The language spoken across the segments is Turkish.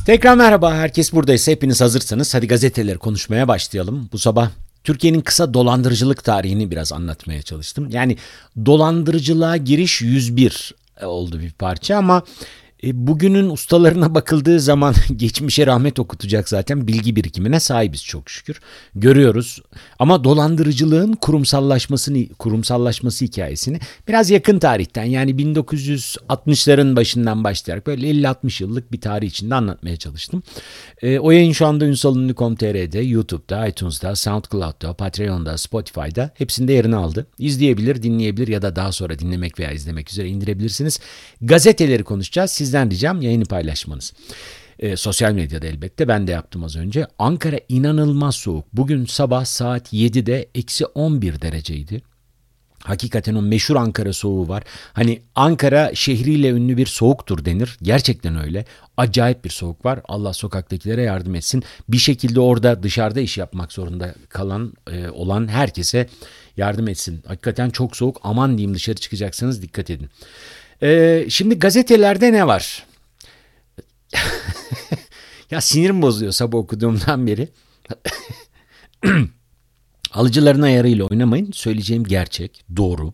Tekrar merhaba, herkes buradaysa hepiniz hazırsanız hadi gazeteleri konuşmaya başlayalım. Bu sabah Türkiye'nin kısa dolandırıcılık tarihini biraz anlatmaya çalıştım. Yani dolandırıcılığa giriş 101 oldu bir parça ama bugünün ustalarına bakıldığı zaman geçmişe rahmet okutacak zaten bilgi birikimine sahibiz çok şükür. Görüyoruz ama dolandırıcılığın kurumsallaşması hikayesini biraz yakın tarihten yani 1960'ların başından başlayarak böyle 50-60 yıllık bir tarih içinde anlatmaya çalıştım. O yayın şu anda ünsalünlü.com.tr'de, YouTube'da, iTunes'da, SoundCloud'da, Patreon'da, Spotify'da hepsinde yerini aldı. İzleyebilir, dinleyebilir ya da daha sonra dinlemek veya izlemek üzere indirebilirsiniz. Gazeteleri konuşacağız. Sizden ricam yayını paylaşmanız. Sosyal medyada elbette ben de yaptım az önce. Ankara inanılmaz soğuk. Bugün sabah saat 7'de eksi 11 dereceydi. Hakikaten o meşhur Ankara soğuğu var. Hani Ankara şehriyle ünlü bir soğuktur denir. Gerçekten öyle. Acayip bir soğuk var. Allah sokaktakilere yardım etsin. Bir şekilde orada dışarıda iş yapmak zorunda olan herkese yardım etsin. Hakikaten çok soğuk. Aman diyeyim, dışarı çıkacaksanız dikkat edin. Şimdi gazetelerde ne var? Ya sinirim bozuyor sabah okuduğumdan beri. Alıcıların ayarıyla oynamayın. Söyleyeceğim gerçek, doğru.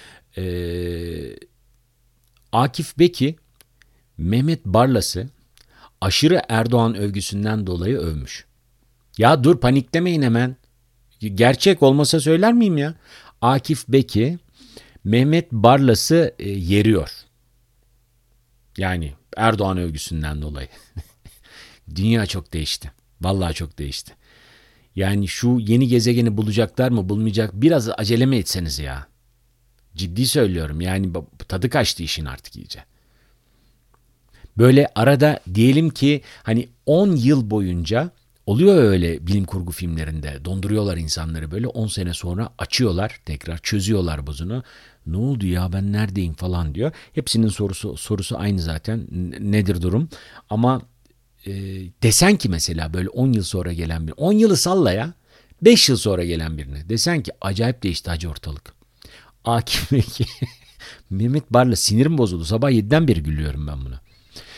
Akif Beki, Mehmet Barlas'ı aşırı Erdoğan övgüsünden dolayı övmüş. Ya dur, paniklemeyin hemen. Gerçek olmasa söyler miyim ya? Akif Beki, Mehmet Barlas'ı yeriyor. Yani Erdoğan övgüsünden dolayı. Dünya çok değişti. Vallahi çok değişti. Yani şu yeni gezegeni bulacaklar mı bulmayacak, biraz acele mi etseniz ya. Ciddi söylüyorum, yani tadı kaçtı işin artık iyice. Böyle arada diyelim ki hani 10 yıl boyunca oluyor öyle bilim kurgu filmlerinde, donduruyorlar insanları, böyle 10 sene sonra açıyorlar, tekrar çözüyorlar buzunu. Ne oldu ya, ben neredeyim falan diyor. Hepsinin sorusu aynı zaten, nedir durum? Ama desen ki mesela böyle 10 yıl sonra gelen bir, 10 yılı salla ya, 5 yıl sonra gelen birine desen ki acayip değişti hacı ortalık. Akif Bey, Mehmet Barla, sinirim bozuldu. Sabah 7'den beri gülüyorum ben buna.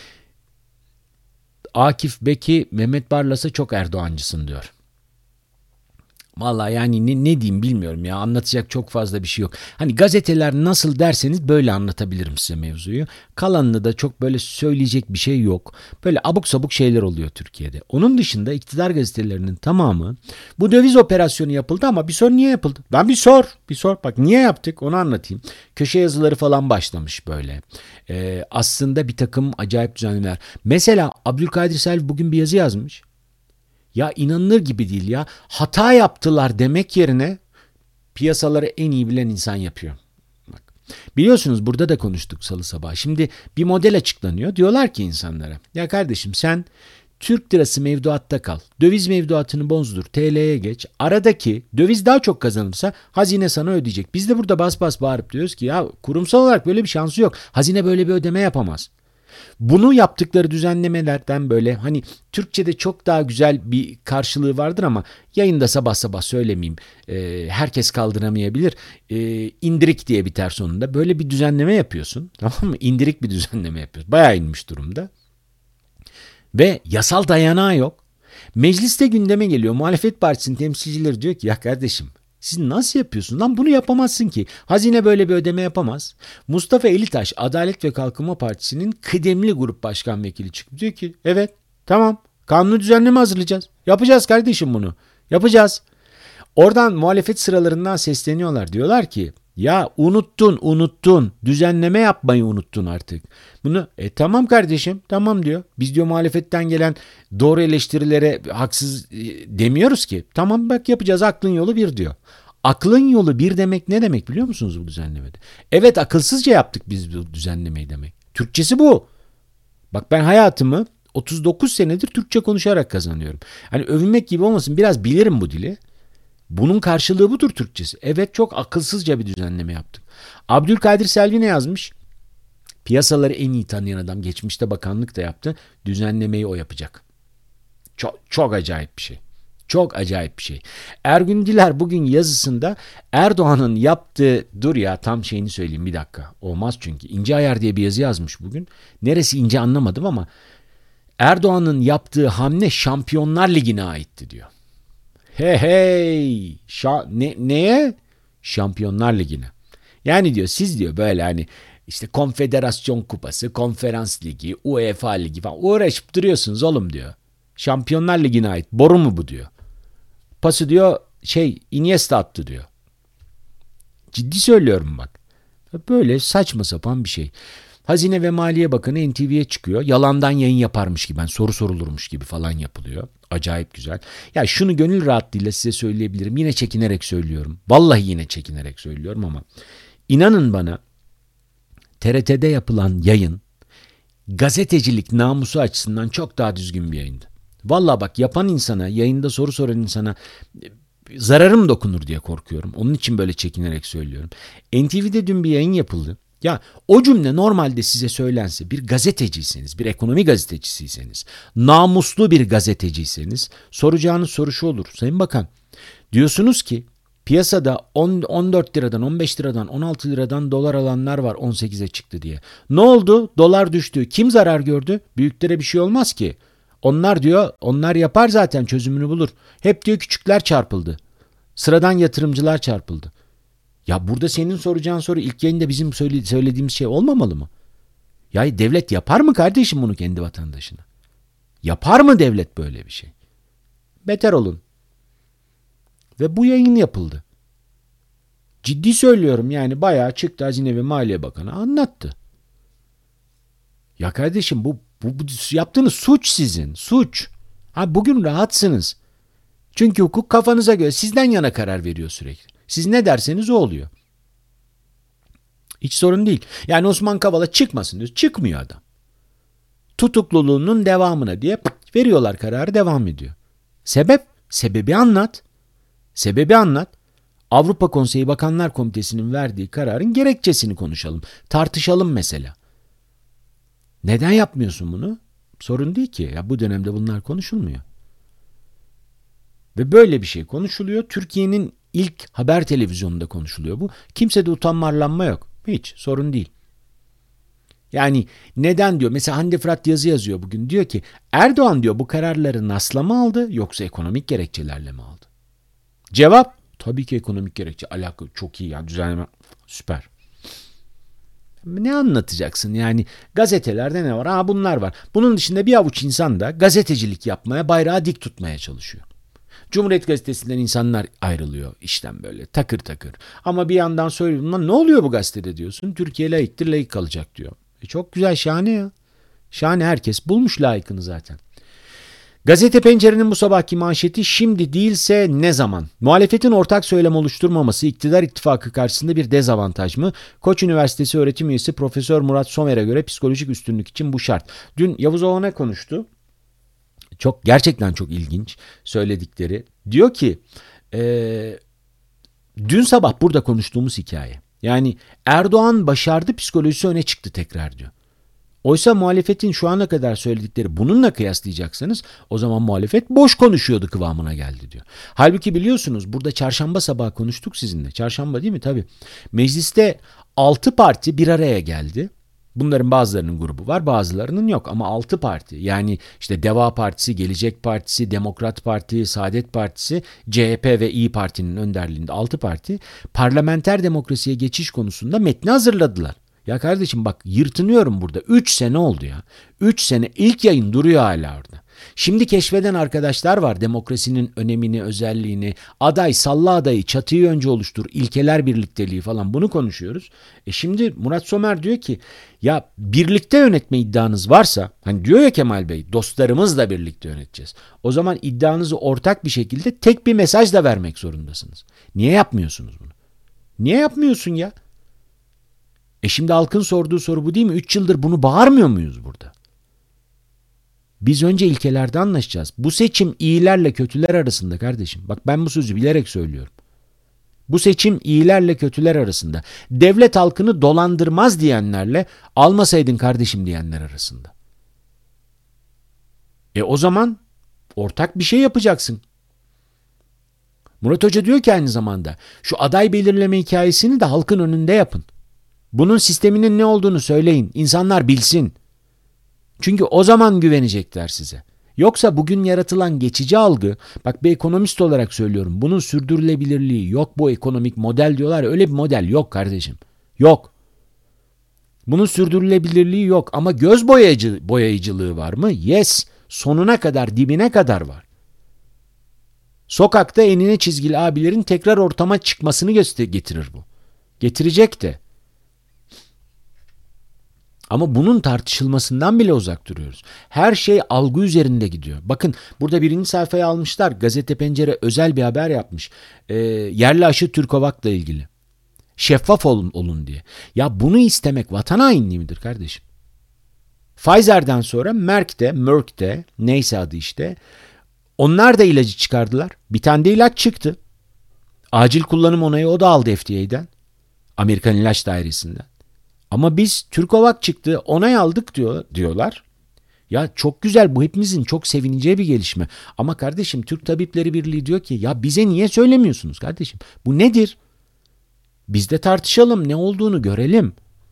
Akif Beki Mehmet Barlas'a çok Erdoğancısın diyor. Vallahi yani ne diyeyim bilmiyorum ya, anlatacak çok fazla bir şey yok. Hani gazeteler nasıl derseniz böyle anlatabilirim size mevzuyu. Kalanını da çok böyle söyleyecek bir şey yok. Böyle abuk sabuk şeyler oluyor Türkiye'de. Onun dışında iktidar gazetelerinin tamamı, bu döviz operasyonu yapıldı ama bir sor niye yapıldı? Ben bir sor bak niye yaptık onu anlatayım. Köşe yazıları falan başlamış böyle. Aslında bir takım acayip düzenlemeler. Mesela Abdülkadir Selvi bugün bir yazı yazmış. Ya inanılır gibi değil ya. Hata yaptılar demek yerine piyasaları en iyi bilen insan yapıyor. Bak. Biliyorsunuz burada da konuştuk salı sabahı. Şimdi bir model açıklanıyor. Diyorlar ki insanlara, ya kardeşim sen Türk lirası mevduatta kal. Döviz mevduatını bozdur. TL'ye geç. Aradaki döviz daha çok kazanırsa hazine sana ödeyecek. Biz de burada bas bas bağırıp diyoruz ki ya kurumsal olarak böyle bir şansı yok. Hazine böyle bir ödeme yapamaz. Bunu yaptıkları düzenlemelerden böyle hani Türkçe'de çok daha güzel bir karşılığı vardır ama yayında sabah sabah söylemeyeyim. Herkes kaldıramayabilir. İndirik diye biter sonunda. Böyle bir düzenleme yapıyorsun. Tamam mı? İndirik bir düzenleme yapıyorsun. Bayağı inmiş durumda. Ve yasal dayanağı yok. Mecliste gündeme geliyor. Muhalefet Partisi'nin temsilcileri diyor ki ya kardeşim siz nasıl yapıyorsunuz? Lan bunu yapamazsın ki. Hazine böyle bir ödeme yapamaz. Mustafa Elitaş, Adalet ve Kalkınma Partisi'nin kıdemli grup başkan vekili çıktı. Diyor ki evet tamam, kanunu düzenleme hazırlayacağız. Yapacağız kardeşim bunu. Yapacağız. Oradan muhalefet sıralarından sesleniyorlar. Diyorlar ki ya unuttun. Düzenleme yapmayı unuttun artık. Bunu tamam kardeşim tamam diyor. Biz diyor muhalefetten gelen doğru eleştirilere haksız demiyoruz ki. Tamam bak yapacağız, aklın yolu bir diyor. Aklın yolu bir demek ne demek biliyor musunuz bu düzenlemede? Evet, akılsızca yaptık biz bu düzenlemeyi demek. Türkçesi bu. Bak ben hayatımı 39 senedir Türkçe konuşarak kazanıyorum. Hani övünmek gibi olmasın, biraz bilirim bu dili. Bunun karşılığı budur Türkçesi. Evet, çok akılsızca bir düzenleme yaptık. Abdülkadir Selvi ne yazmış? Piyasaları en iyi tanıyan adam, geçmişte bakanlık da yaptı. Düzenlemeyi o yapacak. Çok acayip bir şey. Çok acayip bir şey. Ergün Diler bugün yazısında Erdoğan'ın yaptığı, dur ya tam şeyini söyleyeyim bir dakika. Olmaz çünkü. İnce Ayar diye bir yazı yazmış bugün. Neresi ince anlamadım ama Erdoğan'ın yaptığı hamle Şampiyonlar Ligi'ne aitti diyor. Hey hey, neye? Şampiyonlar Ligi'ne. Yani diyor siz diyor böyle hani işte Konfederasyon Kupası, Konferans Ligi, UEFA Ligi falan uğraşıp duruyorsunuz oğlum diyor. Şampiyonlar Ligi'ne ait boru mu bu diyor. Pası diyor Iniesta attı diyor. Ciddi söylüyorum bak. Böyle saçma sapan bir şey. Hazine ve Maliye Bakanı NTV'ye çıkıyor. Yalandan yayın yaparmış gibi, yani soru sorulurmuş gibi falan yapılıyor. Acayip güzel. Ya şunu gönül rahatlığıyla size söyleyebilirim. Yine çekinerek söylüyorum. Vallahi yine çekinerek söylüyorum ama inanın bana TRT'de yapılan yayın gazetecilik namusu açısından çok daha düzgün bir yayındı. Vallahi bak yapan insana, yayında soru soran insana zararım dokunur diye korkuyorum. Onun için böyle çekinerek söylüyorum. NTV'de dün bir yayın yapıldı. Ya o cümle normalde size söylense bir gazeteciyseniz, bir ekonomi gazetecisiyseniz, namuslu bir gazeteciyseniz soracağınız soru şu olur. Sayın Bakan, diyorsunuz ki piyasada 14 liradan, 15 liradan, 16 liradan dolar alanlar var 18'e çıktı diye. Ne oldu? Dolar düştü. Kim zarar gördü? Büyüklere bir şey olmaz ki. Onlar diyor, onlar yapar zaten çözümünü bulur. Hep diyor küçükler çarpıldı. Sıradan yatırımcılar çarpıldı. Ya burada senin soracağın soru ilk yayında bizim söylediğimiz şey olmamalı mı? Ya devlet yapar mı kardeşim bunu kendi vatandaşına? Yapar mı devlet böyle bir şey? Beter olun. Ve bu yayın yapıldı. Ciddi söylüyorum yani bayağı çıktı Hazine ve Maliye Bakanı anlattı. Ya kardeşim bu yaptığınız suç sizin. Suç. Ha bugün rahatsınız. Çünkü hukuk kafanıza göre sizden yana karar veriyor sürekli. Siz ne derseniz o oluyor. Hiç sorun değil. Yani Osman Kavala çıkmasın diyor. Çıkmıyor adam. Tutukluluğunun devamına diye veriyorlar kararı devam ediyor. Sebep? Sebebi anlat. Sebebi anlat. Avrupa Konseyi Bakanlar Komitesi'nin verdiği kararın gerekçesini konuşalım. Tartışalım mesela. Neden yapmıyorsun bunu? Sorun değil ki. Ya bu dönemde bunlar konuşulmuyor. Ve böyle bir şey konuşuluyor. Türkiye'nin ilk haber televizyonunda konuşuluyor bu. Kimsede utanma arlanma yok. Hiç sorun değil. Yani neden diyor? Mesela Hande Fırat yazı yazıyor bugün. Diyor ki Erdoğan diyor bu kararları NAS'la mı aldı yoksa ekonomik gerekçelerle mi aldı? Cevap tabii ki ekonomik gerekçe. Alaka çok iyi ya düzenleme süper. Ne anlatacaksın yani gazetelerde ne var? Ha bunlar var. Bunun dışında bir avuç insan da gazetecilik yapmaya bayrağı dik tutmaya çalışıyor. Cumhuriyet Gazetesi'nden insanlar ayrılıyor işten böyle takır takır. Ama bir yandan söylüyorum ne oluyor bu gazetede diyorsun. Türkiye layıktır layık kalacak diyor. Çok güzel şahane ya. Şahane herkes bulmuş layıkını zaten. Gazete Pencere'nin bu sabahki manşeti şimdi değilse ne zaman? Muhalefetin ortak söylem oluşturmaması iktidar ittifakı karşısında bir dezavantaj mı? Koç Üniversitesi öğretim üyesi Profesör Murat Somer'e göre psikolojik üstünlük için bu şart. Dün Yavuz Oğan'a konuştu. Gerçekten çok ilginç söyledikleri. Diyor ki dün sabah burada konuştuğumuz hikaye. Yani Erdoğan başardı psikolojisi öne çıktı tekrar diyor. Oysa muhalefetin şu ana kadar söyledikleri bununla kıyaslayacaksanız o zaman muhalefet boş konuşuyordu kıvamına geldi diyor. Halbuki biliyorsunuz burada çarşamba sabahı konuştuk sizinle. Çarşamba değil mi? Tabii. Mecliste 6 parti bir araya geldi. Bunların bazılarının grubu var bazılarının yok ama 6 parti yani işte Deva Partisi, Gelecek Partisi, Demokrat Parti, Saadet Partisi, CHP ve İyi Parti'nin önderliğinde 6 parti parlamenter demokrasiye geçiş konusunda metni hazırladılar. Ya kardeşim bak yırtınıyorum burada. 3 sene oldu ya. 3 sene ilk yayın duruyor hala orada. Şimdi keşfeden arkadaşlar var demokrasinin önemini, özelliğini. Aday, salla adayı, çatıyı önce oluştur, ilkeler birlikteliği falan bunu konuşuyoruz. Şimdi Murat Somer diyor ki ya birlikte yönetme iddianız varsa hani diyor ya Kemal Bey dostlarımızla birlikte yöneteceğiz. O zaman iddianızı ortak bir şekilde tek bir mesajla vermek zorundasınız. Niye yapmıyorsunuz bunu? Niye yapmıyorsun ya? Şimdi halkın sorduğu soru bu değil mi? 3 yıldır bunu bağırmıyor muyuz burada? Biz önce ilkelerde anlaşacağız. Bu seçim iyilerle kötüler arasında kardeşim. Bak ben bu sözü bilerek söylüyorum. Bu seçim iyilerle kötüler arasında. Devlet halkını dolandırmaz diyenlerle almasaydın kardeşim diyenler arasında. O zaman ortak bir şey yapacaksın. Murat Hoca diyor ki aynı zamanda şu aday belirleme hikayesini de halkın önünde yapın. Bunun sisteminin ne olduğunu söyleyin. İnsanlar bilsin. Çünkü o zaman güvenecekler size. Yoksa bugün yaratılan geçici algı, bak bir ekonomist olarak söylüyorum, bunun sürdürülebilirliği yok, bu ekonomik model diyorlar, öyle bir model yok kardeşim. Yok. Bunun sürdürülebilirliği yok ama göz boyayıcılığı var mı? Yes. Sonuna kadar, dibine kadar var. Sokakta enine çizgili abilerin tekrar ortama çıkmasını getirir bu. Getirecek de. Ama bunun tartışılmasından bile uzak duruyoruz. Her şey algı üzerinde gidiyor. Bakın burada birinci sayfaya almışlar. Gazete Pencere özel bir haber yapmış. Yerli aşı Türkovak'la ilgili. Şeffaf olun diye. Ya bunu istemek vatan hainliği midir kardeşim? Pfizer'den sonra Merck'te neyse adı işte. Onlar da ilacı çıkardılar. Bir tane de ilaç çıktı. Acil kullanım onayı o da aldı FDA'den. Amerikan İlaç Dairesi'nden. Ama biz Türkovak çıktı, onay aldık diyorlar. Ya çok güzel, bu hepimizin çok sevineceği bir gelişme. Ama kardeşim Türk Tabipleri Birliği diyor ki ya bize niye söylemiyorsunuz kardeşim? Bu nedir? Biz de tartışalım, ne olduğunu görelim.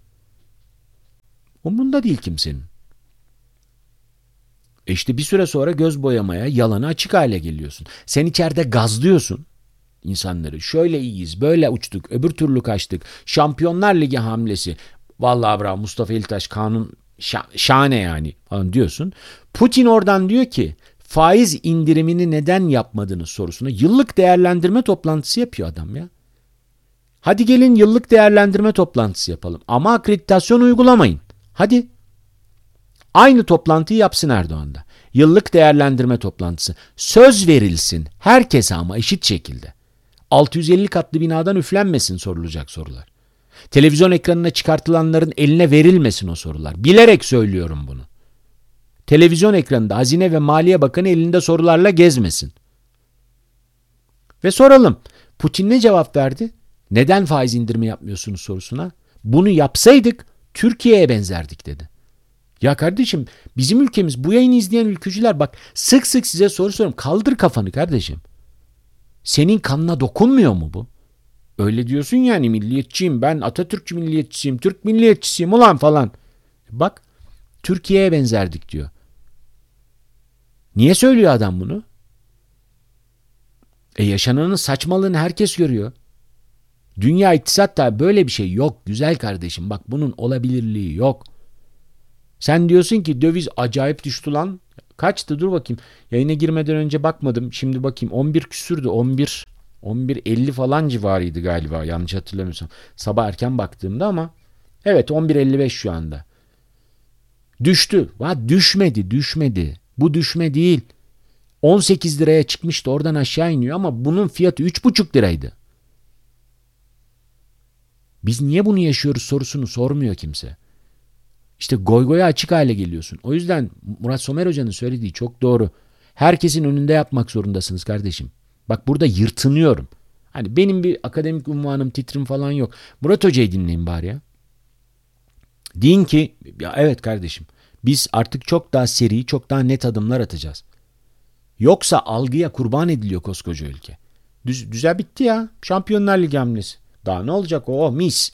Umrunda değil kimsenin. İşte bir süre sonra göz boyamaya, yalana açık hale geliyorsun. Sen içeride gazlıyorsun insanları. Şöyle iyiyiz, böyle uçtuk, öbür türlü kaçtık. Şampiyonlar Ligi hamlesi. Vallahi bravo Mustafa İltaş kanun şahane yani falan diyorsun. Putin oradan diyor ki faiz indirimini neden yapmadınız sorusuna yıllık değerlendirme toplantısı yapıyor adam ya. Hadi gelin yıllık değerlendirme toplantısı yapalım ama akreditasyon uygulamayın. Hadi. Aynı toplantıyı yapsın Erdoğan da. Yıllık değerlendirme toplantısı. Söz verilsin herkese ama eşit şekilde. 650 katlı binadan üflenmesin sorulacak sorular. Televizyon ekranına çıkartılanların eline verilmesin o sorular. Bilerek söylüyorum bunu. Televizyon ekranında Hazine ve Maliye Bakanı elinde sorularla gezmesin. Ve soralım. Putin ne cevap verdi? Neden faiz indirimi yapmıyorsunuz sorusuna? Bunu yapsaydık Türkiye'ye benzerdik dedi. Ya kardeşim bizim ülkemiz, bu yayını izleyen ülkücüler bak sık sık size soru soruyorum. Kaldır kafanı kardeşim. Senin kanına dokunmuyor mu bu? Öyle diyorsun yani milliyetçiyim ben, Atatürkçü milliyetçisiyim, Türk milliyetçisiyim ulan falan. Bak Türkiye'ye benzerdik diyor. Niye söylüyor adam bunu? Yaşananın saçmalığını herkes görüyor. Dünya iktisatta böyle bir şey yok güzel kardeşim. Bak bunun olabilirliği yok. Sen diyorsun ki döviz acayip düştü lan. Kaçtı dur bakayım. Yayına girmeden önce bakmadım. Şimdi bakayım 11 küsürdü. 11.50 falan civarıydı galiba yanlış hatırlamıyorsam. Sabah erken baktığımda ama evet 11.55 şu anda. Düştü. Düşmedi. Bu düşme değil. 18 liraya çıkmıştı oradan aşağı iniyor ama bunun fiyatı 3,5 liraydı. Biz niye bunu yaşıyoruz sorusunu sormuyor kimse. İşte goygoya açık hale geliyorsun. O yüzden Murat Somer Hoca'nın söylediği çok doğru. Herkesin önünde yapmak zorundasınız kardeşim. Bak burada yırtınıyorum. Hani benim bir akademik unvanım, titrim falan yok. Murat Hoca'yı dinleyin bari ya. Deyin ki ya evet kardeşim biz artık çok daha seri, çok daha net adımlar atacağız. Yoksa algıya kurban ediliyor koskoca ülke. Düzel bitti ya. Şampiyonlar Ligi hamlesi. Daha ne olacak o mis.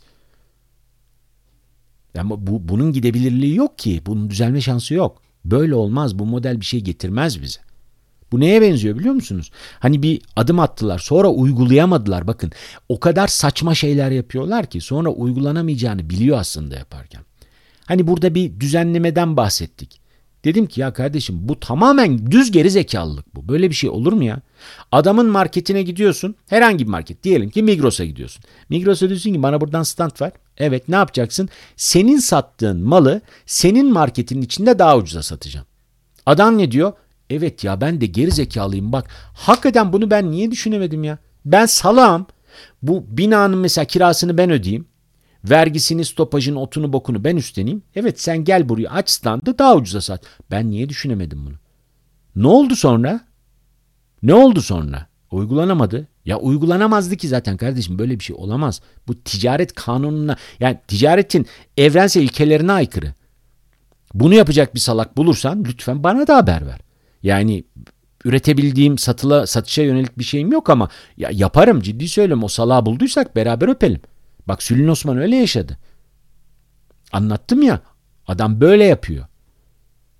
Ama bunun gidebilirliği yok ki. Bunun düzelme şansı yok. Böyle olmaz. Bu model bir şey getirmez bize. Bu neye benziyor biliyor musunuz? Hani bir adım attılar sonra uygulayamadılar. Bakın o kadar saçma şeyler yapıyorlar ki sonra uygulanamayacağını biliyor aslında yaparken. Hani burada bir düzenlemeden bahsettik. Dedim ki ya kardeşim bu tamamen düz geri zekalılık bu. Böyle bir şey olur mu ya? Adamın marketine gidiyorsun. Herhangi bir market. Diyelim ki Migros'a gidiyorsun. Migros'a diyorsun ki bana buradan stand ver. Evet ne yapacaksın? Senin sattığın malı senin marketinin içinde daha ucuza satacağım. Adam ne diyor? Evet ya ben de geri zekalıyım bak. Hakikaten bunu ben niye düşünemedim ya? Ben salağım. Bu binanın mesela kirasını ben ödeyeyim. Vergisini, stopajını, otunu, bokunu ben üstleneyim. Evet sen gel buraya aç standı daha ucuza sat. Ben niye düşünemedim bunu? Ne oldu sonra? Uygulanamadı. Ya uygulanamazdı ki zaten kardeşim böyle bir şey olamaz. Bu ticaret kanununa yani ticaretin evrensel ilkelerine aykırı. Bunu yapacak bir salak bulursan lütfen bana da haber ver. Yani üretebildiğim satışa yönelik bir şeyim yok ama ya yaparım ciddi söylüyorum o salağı bulduysak beraber öpelim. Bak Sülün Osman öyle yaşadı. Anlattım ya adam böyle yapıyor.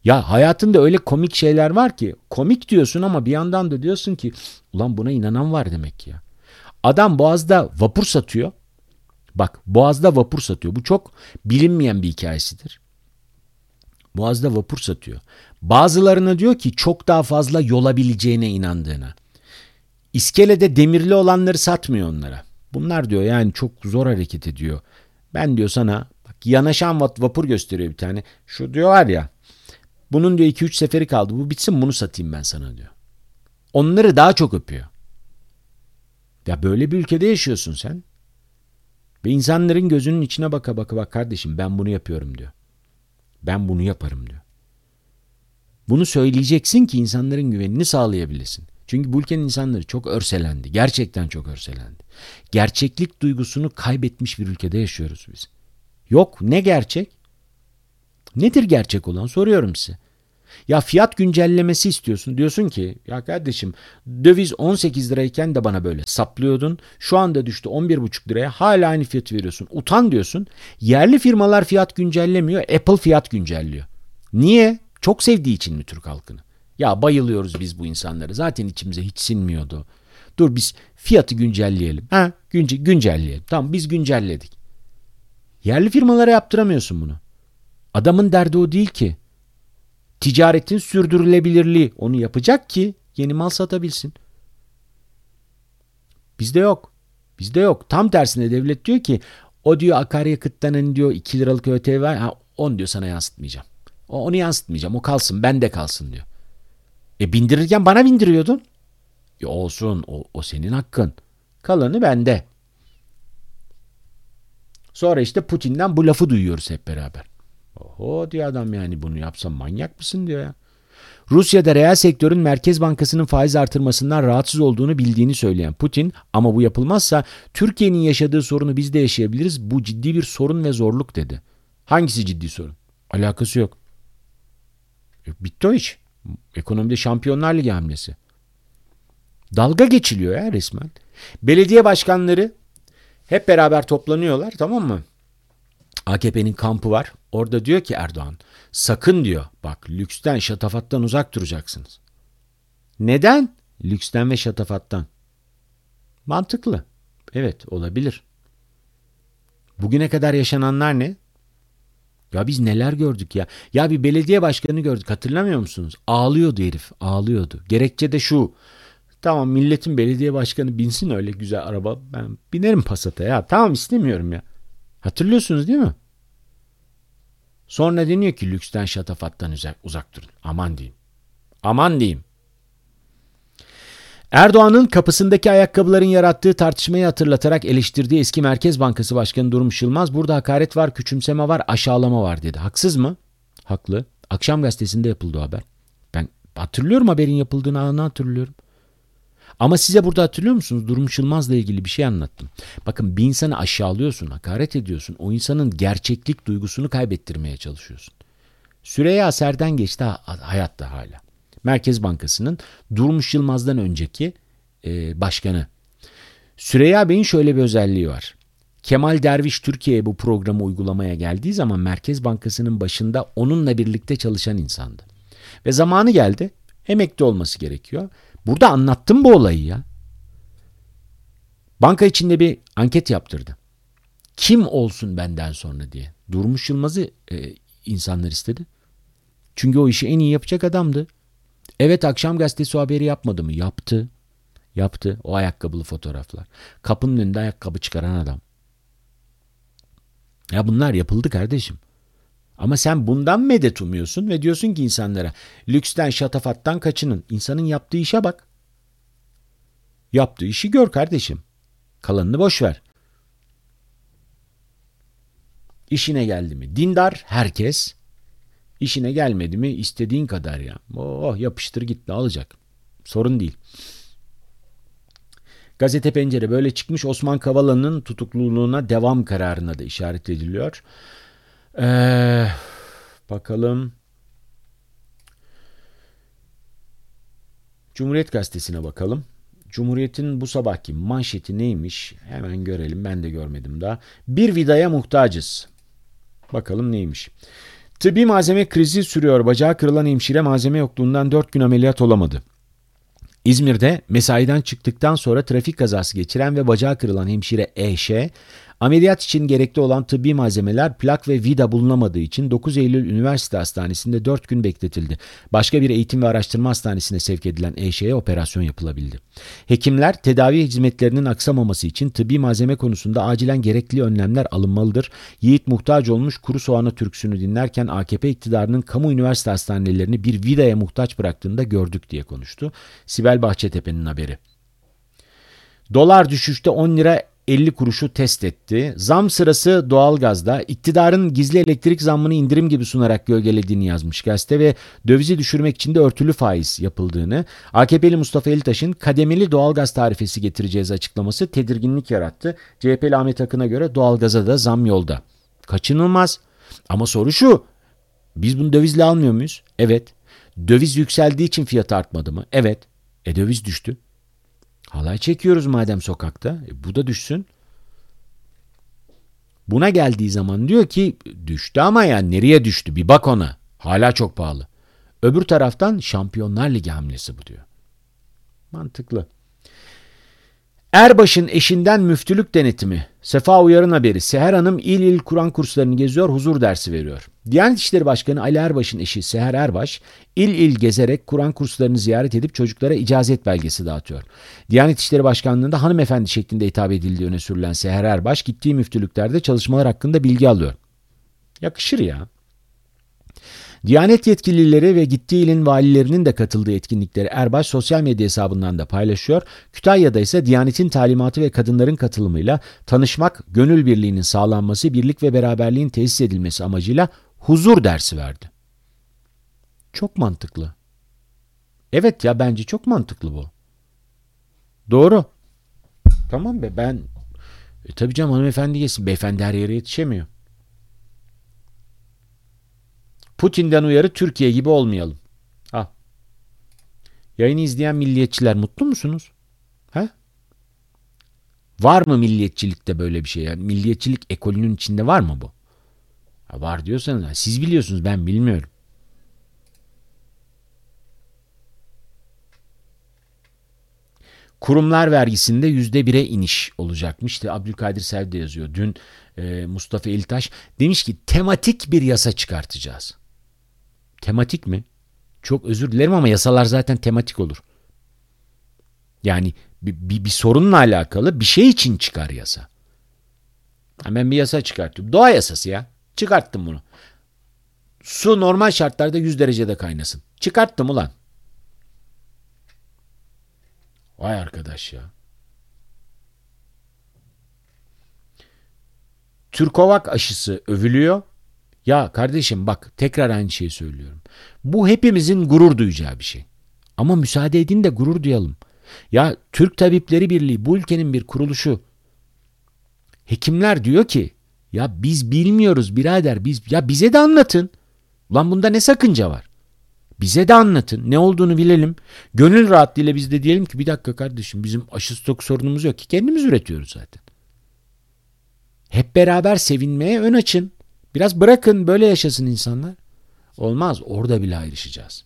Ya hayatında öyle komik şeyler var ki komik diyorsun ama bir yandan da diyorsun ki ulan buna inanan var demek ki ya. Adam Boğaz'da vapur satıyor. Bak Boğaz'da vapur satıyor. Bu çok bilinmeyen bir hikayesidir. Boğaz'da vapur satıyor. Bazılarına diyor ki çok daha fazla yolabileceğine inandığına. İskelede demirli olanları satmıyor onlara. Bunlar diyor yani çok zor hareket ediyor. Ben diyor sana bak yanaşan vapur gösteriyor bir tane. Şu diyor var ya bunun diyor 2-3 seferi kaldı. Bu bitsin bunu satayım ben sana diyor. Onları daha çok öpüyor. Ya böyle bir ülkede yaşıyorsun sen. Ve insanların gözünün içine baka baka bak kardeşim ben bunu yapıyorum diyor. Ben bunu yaparım diyor. Bunu söyleyeceksin ki insanların güvenini sağlayabilesin. Çünkü bu ülkenin insanları çok örselendi. Gerçekten çok örselendi. Gerçeklik duygusunu kaybetmiş bir ülkede yaşıyoruz biz. Yok ne gerçek? Nedir gerçek olan soruyorum size. Ya fiyat güncellemesi istiyorsun. Diyorsun ki ya kardeşim döviz 18 lirayken de bana böyle saplıyordun. Şu anda düştü 11,5 liraya hala aynı fiyatı veriyorsun. Utan diyorsun. Yerli firmalar fiyat güncellemiyor. Apple fiyat güncelliyor. Niye? Çok sevdiği için mi Türk halkını? Ya bayılıyoruz biz bu insanlara. Zaten içimize hiç sinmiyordu. Dur biz fiyatı güncelleyelim. Ha güncelleyelim. Tamam biz güncelledik. Yerli firmalara yaptıramıyorsun bunu. Adamın derdi o değil ki. Ticaretin sürdürülebilirliği onu yapacak ki yeni mal satabilsin. Bizde yok. Bizde yok. Tam tersine devlet diyor ki o diyor akaryakıttan diyor 2 liralık ÖTV var. Ha, onu diyor sana yansıtmayacağım. Onu yansıtmayacağım. O kalsın bende kalsın diyor. Bindirirken bana bindiriyordun. Olsun o senin hakkın. Kalanı bende. Sonra işte Putin'den bu lafı duyuyoruz hep beraber. Oho diyor adam yani bunu yapsam manyak mısın diyor ya. Rusya'da reel sektörün Merkez Bankası'nın faiz artırmasından rahatsız olduğunu bildiğini söyleyen Putin ama bu yapılmazsa Türkiye'nin yaşadığı sorunu biz de yaşayabiliriz. Bu ciddi bir sorun ve zorluk dedi. Hangisi ciddi sorun? Alakası yok. Bitti o iş. Ekonomide Şampiyonlar Ligi hamlesi. Dalga geçiliyor ya resmen. Belediye başkanları hep beraber toplanıyorlar tamam mı? AKP'nin kampı var. Orada diyor ki Erdoğan sakın diyor bak lüksten şatafattan uzak duracaksınız. Neden? Lüksten ve şatafattan. Mantıklı. Evet olabilir. Bugüne kadar yaşananlar ne? Ya biz neler gördük ya. Ya bir belediye başkanı gördük hatırlamıyor musunuz? Ağlıyordu herif ağlıyordu. Gerekçe de şu. Tamam milletin belediye başkanı binsin öyle güzel araba. Ben binerim Passat'a ya. Tamam istemiyorum ya. Hatırlıyorsunuz değil mi? Sonra deniyor ki lüksten şatafattan uzak durun. Aman diyeyim. Aman diyeyim. Erdoğan'ın kapısındaki ayakkabıların yarattığı tartışmayı hatırlatarak eleştirdiği eski Merkez Bankası Başkanı Durmuş Yılmaz burada hakaret var, küçümseme var, aşağılama var dedi. Haksız mı? Haklı. Akşam gazetesinde yapıldı o haber. Ben hatırlıyorum haberin yapıldığını anı hatırlıyorum. Ama size burada hatırlıyor musunuz? Durmuş Yılmaz'la ilgili bir şey anlattım. Bakın bir insanı aşağılıyorsun, hakaret ediyorsun. O insanın gerçeklik duygusunu kaybettirmeye çalışıyorsun. Süreyya Serden geçti hayatta hala. Merkez Bankası'nın Durmuş Yılmaz'dan önceki başkanı. Süreyya Bey'in şöyle bir özelliği var. Kemal Derviş Türkiye'ye bu programı uygulamaya geldiği zaman Merkez Bankası'nın başında onunla birlikte çalışan insandı. Ve zamanı geldi. Emekli olması gerekiyor. Burada anlattım bu olayı ya. Banka içinde bir anket yaptırdı. Kim olsun benden sonra diye. Durmuş Yılmaz'ı insanlar istedi. Çünkü o işi en iyi yapacak adamdı. Evet akşam gazetesi o haberi yapmadı mı? Yaptı. Yaptı. O ayakkabılı fotoğraflar. Kapının önünde ayakkabı çıkaran adam. Ya bunlar yapıldı kardeşim. Ama sen bundan medet umuyorsun ve diyorsun ki insanlara lüksten şatafattan kaçının. İnsanın yaptığı işe bak. Yaptığı işi gör kardeşim. Kalanını boş ver. İşine geldi mi? Dindar herkes. İşine gelmedi mi? İstediğin kadar ya. Oh yapıştır git ne alacak? Sorun değil. Gazete Pencere böyle çıkmış. Osman Kavala'nın tutukluluğuna devam kararına da işaret ediliyor. Bakalım. Cumhuriyet Gazetesi'ne bakalım. Cumhuriyet'in bu sabahki manşeti neymiş? Hemen görelim. Ben de görmedim daha. Bir vidaya muhtacız. Bakalım neymiş? Tıbbi malzeme krizi sürüyor. Bacağı kırılan hemşire malzeme yokluğundan 4 gün ameliyat olamadı. İzmir'de mesaiden çıktıktan sonra trafik kazası geçiren ve bacağı kırılan hemşire E.Ş. ameliyat için gerekli olan tıbbi malzemeler, plak ve vida bulunamadığı için 9 Eylül Üniversite Hastanesi'nde 4 gün bekletildi. Başka bir eğitim ve araştırma hastanesine sevk edilen E.Ş.'ye operasyon yapılabildi. Hekimler tedavi hizmetlerinin aksamaması için tıbbi malzeme konusunda acilen gerekli önlemler alınmalıdır. Yiğit muhtaç olmuş kuru soğanı türküsünü dinlerken AKP iktidarının kamu üniversite hastanelerini bir vidaya muhtaç bıraktığında gördük diye konuştu. Sibel Bahçetepe'nin haberi. Dolar düşüşte 10 lira 50 kuruşu test etti. Zam sırası doğalgazda iktidarın gizli elektrik zammını indirim gibi sunarak gölgelediğini yazmış gazete ve dövizi düşürmek için de örtülü faiz yapıldığını, AKP'li Mustafa Elitaş'ın kademeli doğalgaz tarifesi getireceğiz açıklaması tedirginlik yarattı. CHP'li Ahmet Akın'a göre doğalgaza da zam yolda. Kaçınılmaz. Ama soru şu, biz bunu dövizle almıyor muyuz? Evet. Döviz yükseldiği için fiyat artmadı mı? Evet. Döviz düştü. Halay çekiyoruz madem sokakta. Bu da düşsün. Buna geldiği zaman diyor ki düştü ama ya nereye düştü? Bir bak ona. Hala çok pahalı. Öbür taraftan Şampiyonlar Ligi hamlesi bu diyor. Mantıklı. Erbaş'ın eşinden müftülük denetimi. Sefa Uyar'ın haberi. Seher Hanım il il Kur'an kurslarını geziyor, huzur dersi veriyor. Diyanet İşleri Başkanı Ali Erbaş'ın eşi Seher Erbaş, il il gezerek Kur'an kurslarını ziyaret edip çocuklara icazet belgesi dağıtıyor. Diyanet İşleri Başkanlığı'nda hanımefendi şeklinde hitap edildiği öne sürülen Seher Erbaş, gittiği müftülüklerde çalışmalar hakkında bilgi alıyor. Yakışır ya. Diyanet yetkilileri ve gittiği ilin valilerinin de katıldığı etkinlikleri Erbaş sosyal medya hesabından da paylaşıyor. Kütahya'da ise Diyanet'in talimatı ve kadınların katılımıyla tanışmak, gönül birliğinin sağlanması, birlik ve beraberliğin tesis edilmesi amacıyla huzur dersi verdi. Çok mantıklı. Evet ya, bence çok mantıklı bu. Doğru. Tamam be, ben tabii canım, hanımefendi gelsin. Beyefendi her yere yetişemiyor. Putin'den uyarı, Türkiye gibi olmayalım. Al. Yayını izleyen milliyetçiler mutlu musunuz? He? Var mı milliyetçilikte böyle bir şey? Yani milliyetçilik ekolünün içinde var mı bu? Ha, var diyorsanız siz biliyorsunuz, ben bilmiyorum. Kurumlar vergisinde %1'e iniş olacakmış. İşte Abdülkadir Selvi de yazıyor. Dün Mustafa Elitaş demiş ki tematik bir yasa çıkartacağız. Tematik mi? Çok özür dilerim ama yasalar zaten tematik olur. Yani bir sorunla alakalı bir şey için çıkar yasa. Ben bir yasa çıkartıyorum. Doğa yasası ya. Çıkarttım bunu. Su normal şartlarda 100 derecede kaynasın. Çıkarttım ulan. Vay arkadaş ya. Türkovak aşısı övülüyor. Ya kardeşim bak, tekrar aynı şeyi söylüyorum. Bu hepimizin gurur duyacağı bir şey. Ama müsaade edin de gurur duyalım. Ya Türk Tabipleri Birliği bu ülkenin bir kuruluşu. Hekimler diyor ki ya biz bilmiyoruz birader, bize de anlatın. Ulan bunda ne sakınca var? Bize de anlatın. Ne olduğunu bilelim. Gönül rahatlığıyla biz de diyelim ki bir dakika kardeşim, bizim aşı stok sorunumuz yok ki, kendimiz üretiyoruz zaten. Hep beraber sevinmeye ön açın. Biraz bırakın böyle yaşasın insanlar. Olmaz, orada bile ayrışacağız.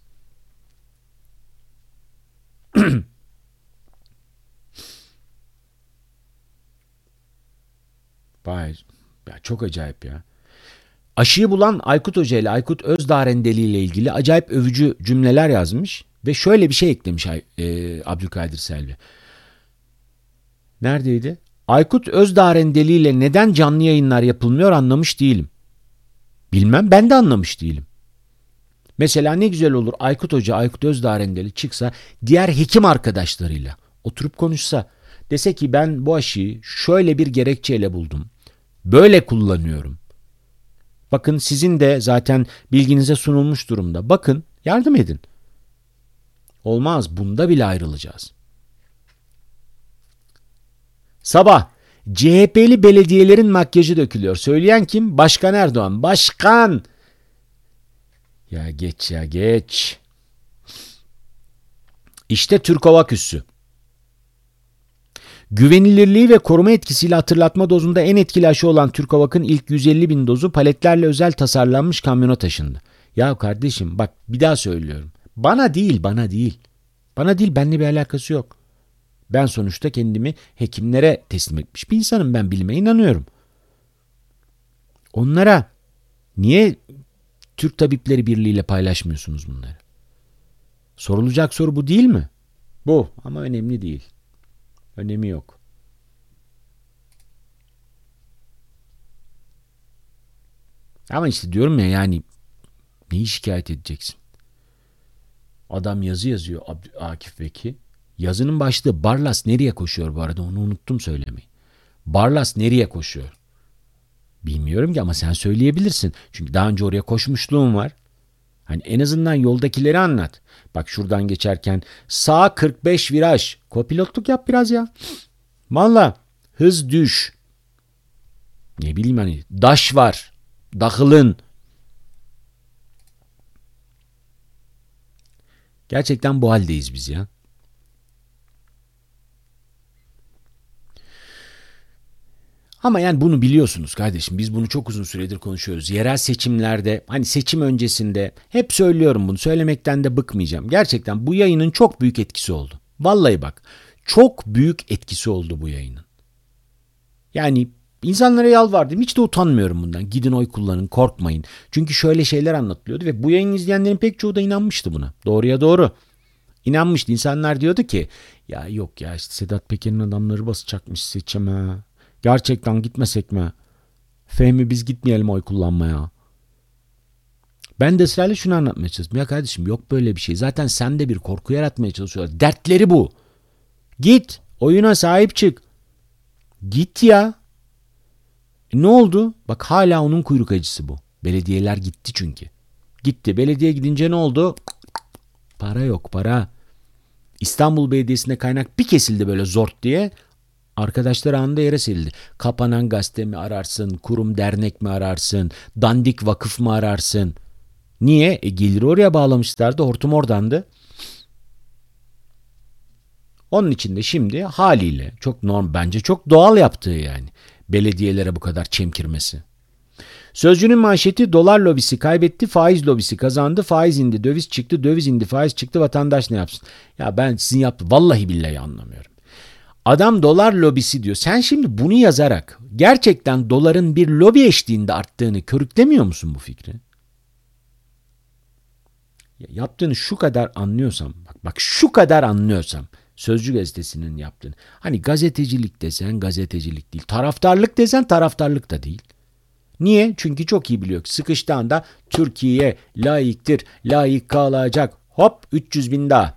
Vay ya, çok acayip ya. Aşıyı bulan Aykut Hoca ile Aykut Özdağrendeli ile ilgili acayip övücü cümleler yazmış ve şöyle bir şey eklemiş Abdülkadir Selvi. Neredeydi? Aykut Özdağrendeli ile neden canlı yayınlar yapılmıyor anlamış değilim. Bilmem, ben de anlamış değilim. Mesela ne güzel olur Aykut Hoca, Aykut Özdağrendeli çıksa diğer hekim arkadaşlarıyla oturup konuşsa. Dese ki ben bu aşıyı şöyle bir gerekçeyle buldum. Böyle kullanıyorum. Bakın sizin de zaten bilginize sunulmuş durumda. Bakın, yardım edin. Olmaz, bunda bile ayrılacağız. Sabah CHP'li belediyelerin makyajı dökülüyor. Söyleyen kim? Başkan Erdoğan. Başkan! Ya geç ya geç. İşte Türkovak üssü. Güvenilirliği ve koruma etkisiyle hatırlatma dozunda en etkili aşı olan Türkovak'ın ilk 150 bin dozu paletlerle özel tasarlanmış kamyona taşındı. Ya kardeşim bak bir daha söylüyorum. Bana değil. Bana değil, benimle bir alakası yok. Ben sonuçta kendimi hekimlere teslim etmiş bir insanım. Ben bilime inanıyorum. Onlara niye Türk Tabipleri Birliği ile paylaşmıyorsunuz bunları? Sorulacak soru bu değil mi? Bu ama önemli değil. Önemi yok. Ama işte diyorum ya yani neyi şikayet edeceksin? Adam yazı yazıyor Akif Beki. Yazının başlığı Barlas nereye koşuyor bu arada onu unuttum söylemeyi. Barlas nereye koşuyor? Bilmiyorum ki ama sen söyleyebilirsin. Çünkü daha önce oraya koşmuşluğum var. Hani en azından yoldakileri anlat. Bak şuradan geçerken sağ 45 viraj. Kopilotluk yap biraz ya. Valla hız düş. Ne bileyim hani daş var. Dahılın. Gerçekten bu haldeyiz biz ya. Ama yani bunu biliyorsunuz kardeşim. Biz bunu çok uzun süredir konuşuyoruz. Yerel seçimlerde hani seçim öncesinde hep söylüyorum bunu. Söylemekten de bıkmayacağım. Gerçekten bu yayının çok büyük etkisi oldu. Vallahi bak çok büyük etkisi oldu bu yayının. Yani insanlara yalvardım. Hiç de utanmıyorum bundan. Gidin oy kullanın, korkmayın. Çünkü şöyle şeyler anlatılıyordu ve bu yayını izleyenlerin pek çoğu da inanmıştı buna. Doğruya doğru. İnanmıştı. İnsanlar diyordu ki ya yok ya işte Sedat Peker'in adamları basacakmış seçime. Gerçekten gitmesek mi? Fehmi biz gitmeyelim oy kullanmaya. Ben de ısrarla şunu anlatmaya çalıştım. Ya kardeşim yok böyle bir şey. Zaten sen de bir korku yaratmaya çalışıyorlar. Dertleri bu. Git. Oyuna sahip çık. Git ya. Ne oldu? Bak hala onun kuyruk acısı bu. Belediyeler gitti çünkü. Gitti. Belediye gidince ne oldu? Para yok para. İstanbul Belediyesi'ne kaynak bir kesildi böyle zort diye. Arkadaşlar anında yere serildi. Kapanan gazete mi ararsın? Kurum dernek mi ararsın? Dandik vakıf mı ararsın? Niye? Geliri oraya bağlamışlardı. Hortum oradandı. Onun için de şimdi haliyle çok normal bence çok doğal yaptığı yani. Belediyelere bu kadar çemkirmesi. Sözcünün manşeti dolar lobisi kaybetti, faiz lobisi kazandı, faiz indi, döviz çıktı, döviz indi, faiz çıktı, vatandaş ne yapsın? Ya ben sizin yaptığınız vallahi billahi anlamıyorum. Adam dolar lobisi diyor. Sen şimdi bunu yazarak gerçekten doların bir lobi eşliğinde arttığını körüklemiyor musun bu fikri? Ya yaptığını şu kadar anlıyorsam, bak şu kadar anlıyorsam Sözcü gazetesinin yaptığını. Hani gazetecilik desen gazetecilik değil. Taraftarlık desen taraftarlık da değil. Niye? Çünkü çok iyi biliyor ki sıkıştığında Türkiye layıktır, layık kalacak. Hop 300 bin daha.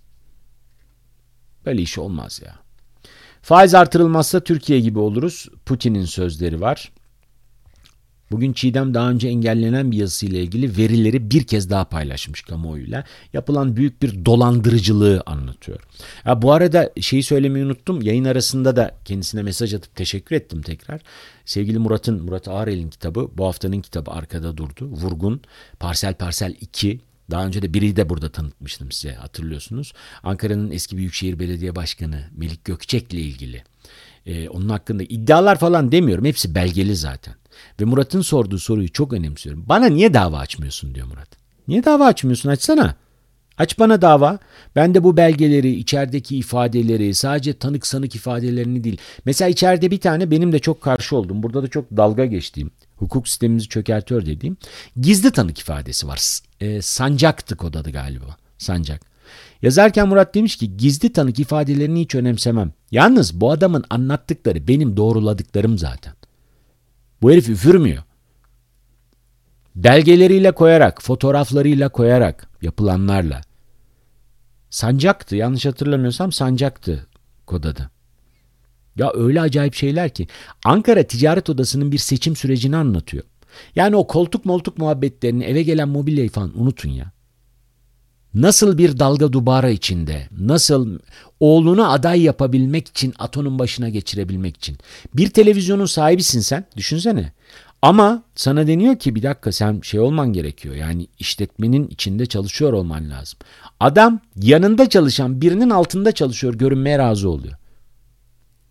Böyle iş olmaz ya. Faiz artırılmazsa Türkiye gibi oluruz. Putin'in sözleri var. Bugün Çiğdem daha önce engellenen bir yazısıyla ilgili verileri bir kez daha paylaşmış kamuoyuyla. Yapılan büyük bir dolandırıcılığı anlatıyor. Ya bu arada şeyi söylemeyi unuttum. Yayın arasında da kendisine mesaj atıp teşekkür ettim tekrar. Sevgili Murat Ağrel'in kitabı, bu haftanın kitabı arkada durdu. Vurgun, Parsel Parsel 2. Daha önce de biri de burada tanıtmıştım size hatırlıyorsunuz. Ankara'nın eski Büyükşehir Belediye Başkanı Melik Gökçek'le ilgili. Onun hakkında iddialar falan demiyorum. Hepsi belgeli zaten. Ve Murat'ın sorduğu soruyu çok önemsiyorum. Bana niye dava açmıyorsun diyor Murat. Niye dava açmıyorsun? Açsana. Aç bana dava. Ben de bu belgeleri, içerideki ifadeleri, sadece tanık sanık ifadelerini değil. Mesela içeride bir tane benim de çok karşı olduğum, burada da çok dalga geçtiğim, hukuk sistemimizi çökertiyor dediğim gizli tanık ifadesi var. Sancaktı kod adı galiba. Sancak. Yazarken Murat demiş ki gizli tanık ifadelerini hiç önemsemem. Yalnız bu adamın anlattıkları benim doğruladıklarım zaten. Bu herif üfürmüyor. Belgeleriyle koyarak, fotoğraflarıyla koyarak, yapılanlarla. Sancaktı, yanlış hatırlamıyorsam Sancaktı kod adı. Ya öyle acayip şeyler ki. Ankara Ticaret Odası'nın bir seçim sürecini anlatıyor. Yani o koltuk moltuk muhabbetlerini, eve gelen mobilyayı falan unutun ya. Nasıl bir dalga dubara içinde, nasıl oğlunu aday yapabilmek için, Aton'un başına geçirebilmek için. Bir televizyonun sahibisin sen, düşünsene. Ama sana deniyor ki bir dakika sen şey olman gerekiyor. Yani işletmenin içinde çalışıyor olman lazım. Adam yanında çalışan birinin altında çalışıyor, görünmeye razı oluyor.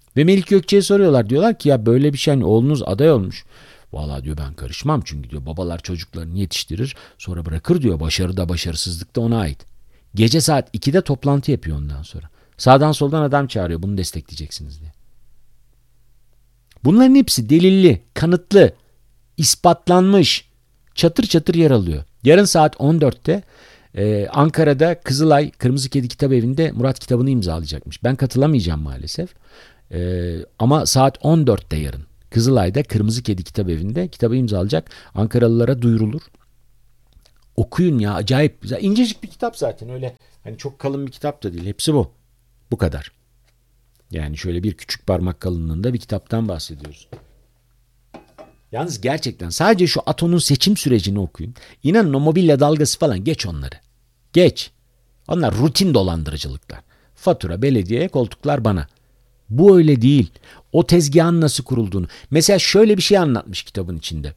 Ve Melik Gökçe'ye soruyorlar. Diyorlar ki ya böyle bir şey, hani oğlunuz aday olmuş. Vallahi diyor ben karışmam, çünkü diyor babalar çocuklarını yetiştirir sonra bırakır diyor. Başarı da başarısızlık da ona ait. Gece saat 2'de toplantı yapıyor ondan sonra. Sağdan soldan adam çağırıyor, bunu destekleyeceksiniz diye. Bunların hepsi delilli, kanıtlı, ispatlanmış, çatır çatır yer alıyor. Yarın saat 14'te Ankara'da Kızılay Kırmızı Kedi Kitabevi'nde Murat kitabını imzalayacakmış. Ben katılamayacağım maalesef. Ama saat 14'te yarın Kızılay'da Kırmızı Kedi Kitabevi'nde kitabı imzalayacak. Ankaralılara duyurulur. Okuyun ya, acayip güzel. İncecik bir kitap zaten, öyle hani çok kalın bir kitap da değil. Hepsi bu. Bu kadar. Yani şöyle bir küçük parmak kalınlığında bir kitaptan bahsediyoruz. Yalnız gerçekten sadece şu Ato'nun seçim sürecini okuyun. İnanın o mobilya dalgası falan, geç onları. Geç. Onlar rutin dolandırıcılıklar. Fatura belediyeye, koltuklar bana. Bu öyle değil. O tezgahın nasıl kurulduğunu. Mesela şöyle bir şey anlatmış kitabın içinde.